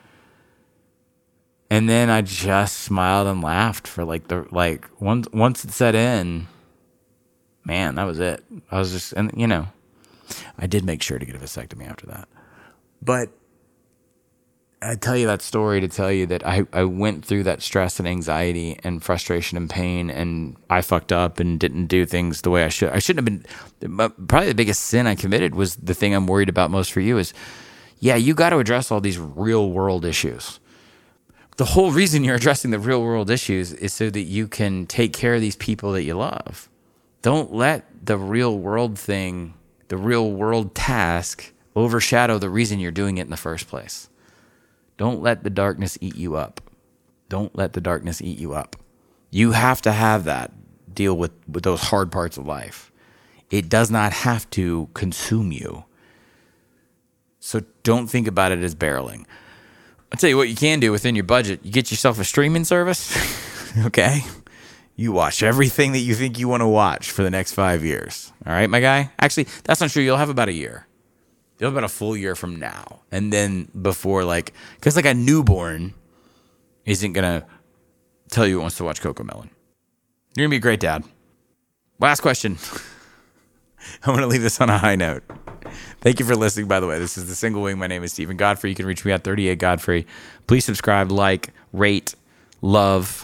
And then I just smiled and laughed for once it set in, man, that was it. I was just, and I did make sure to get a vasectomy after that. But I tell you that story to tell you that I went through that stress and anxiety and frustration and pain, and I fucked up and didn't do things the way I should. I shouldn't have been. Probably the biggest sin I committed was the thing I'm worried about most for you is, you got to address all these real world issues. The whole reason you're addressing the real world issues is so that you can take care of these people that you love. Don't let the real world thing, the real world task, overshadow the reason you're doing it in the first place. Don't let the darkness eat you up. Don't let the darkness eat you up. You have to have that deal with those hard parts of life. It does not have to consume you. So don't think about it as barreling. I'll tell you what you can do within your budget. You get yourself a streaming service, okay? You watch everything that you think you want to watch for the next 5 years. All right, my guy? Actually, that's not true. You'll have about a year. You'll have about a full year from now. And then before, because a newborn isn't going to tell you it wants to watch CoComelon. You're going to be a great dad. Last question. I want to leave this on a high note. Thank you for listening, by the way. This is The Single Wing. My name is Stephen Godfrey. You can reach me at 38 Godfrey. Please subscribe, like, rate, love,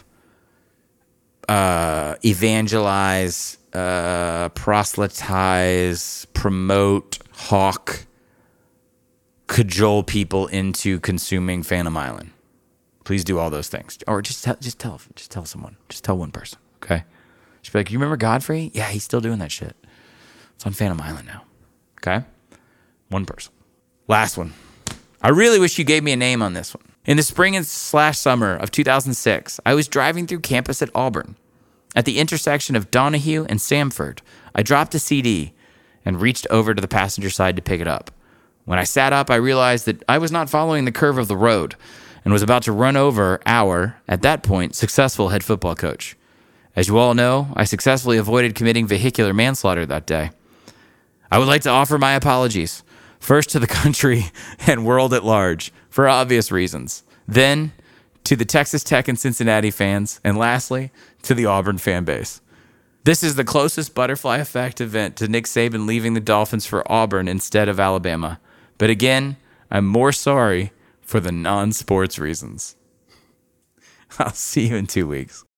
evangelize, proselytize, promote, hawk, cajole people into consuming Phantom Island. Please do all those things. Or just tell someone. Just tell one person, okay? Just be like, you remember Godfrey? Yeah, he's still doing that shit. It's on Phantom Island now, okay? One person. Last one. I really wish you gave me a name on this one. In the spring and summer of 2006, I was driving through campus at Auburn. At the intersection of Donahue and Samford, I dropped a CD and reached over to the passenger side to pick it up. When I sat up, I realized that I was not following the curve of the road and was about to run over our, at that point, successful head football coach. As you all know, I successfully avoided committing vehicular manslaughter that day. I would like to offer my apologies, first to the country and world at large, for obvious reasons. Then, to the Texas Tech and Cincinnati fans, and lastly, to the Auburn fan base. This is the closest butterfly effect event to Nick Saban leaving the Dolphins for Auburn instead of Alabama. But again, I'm more sorry for the non-sports reasons. I'll see you in 2 weeks.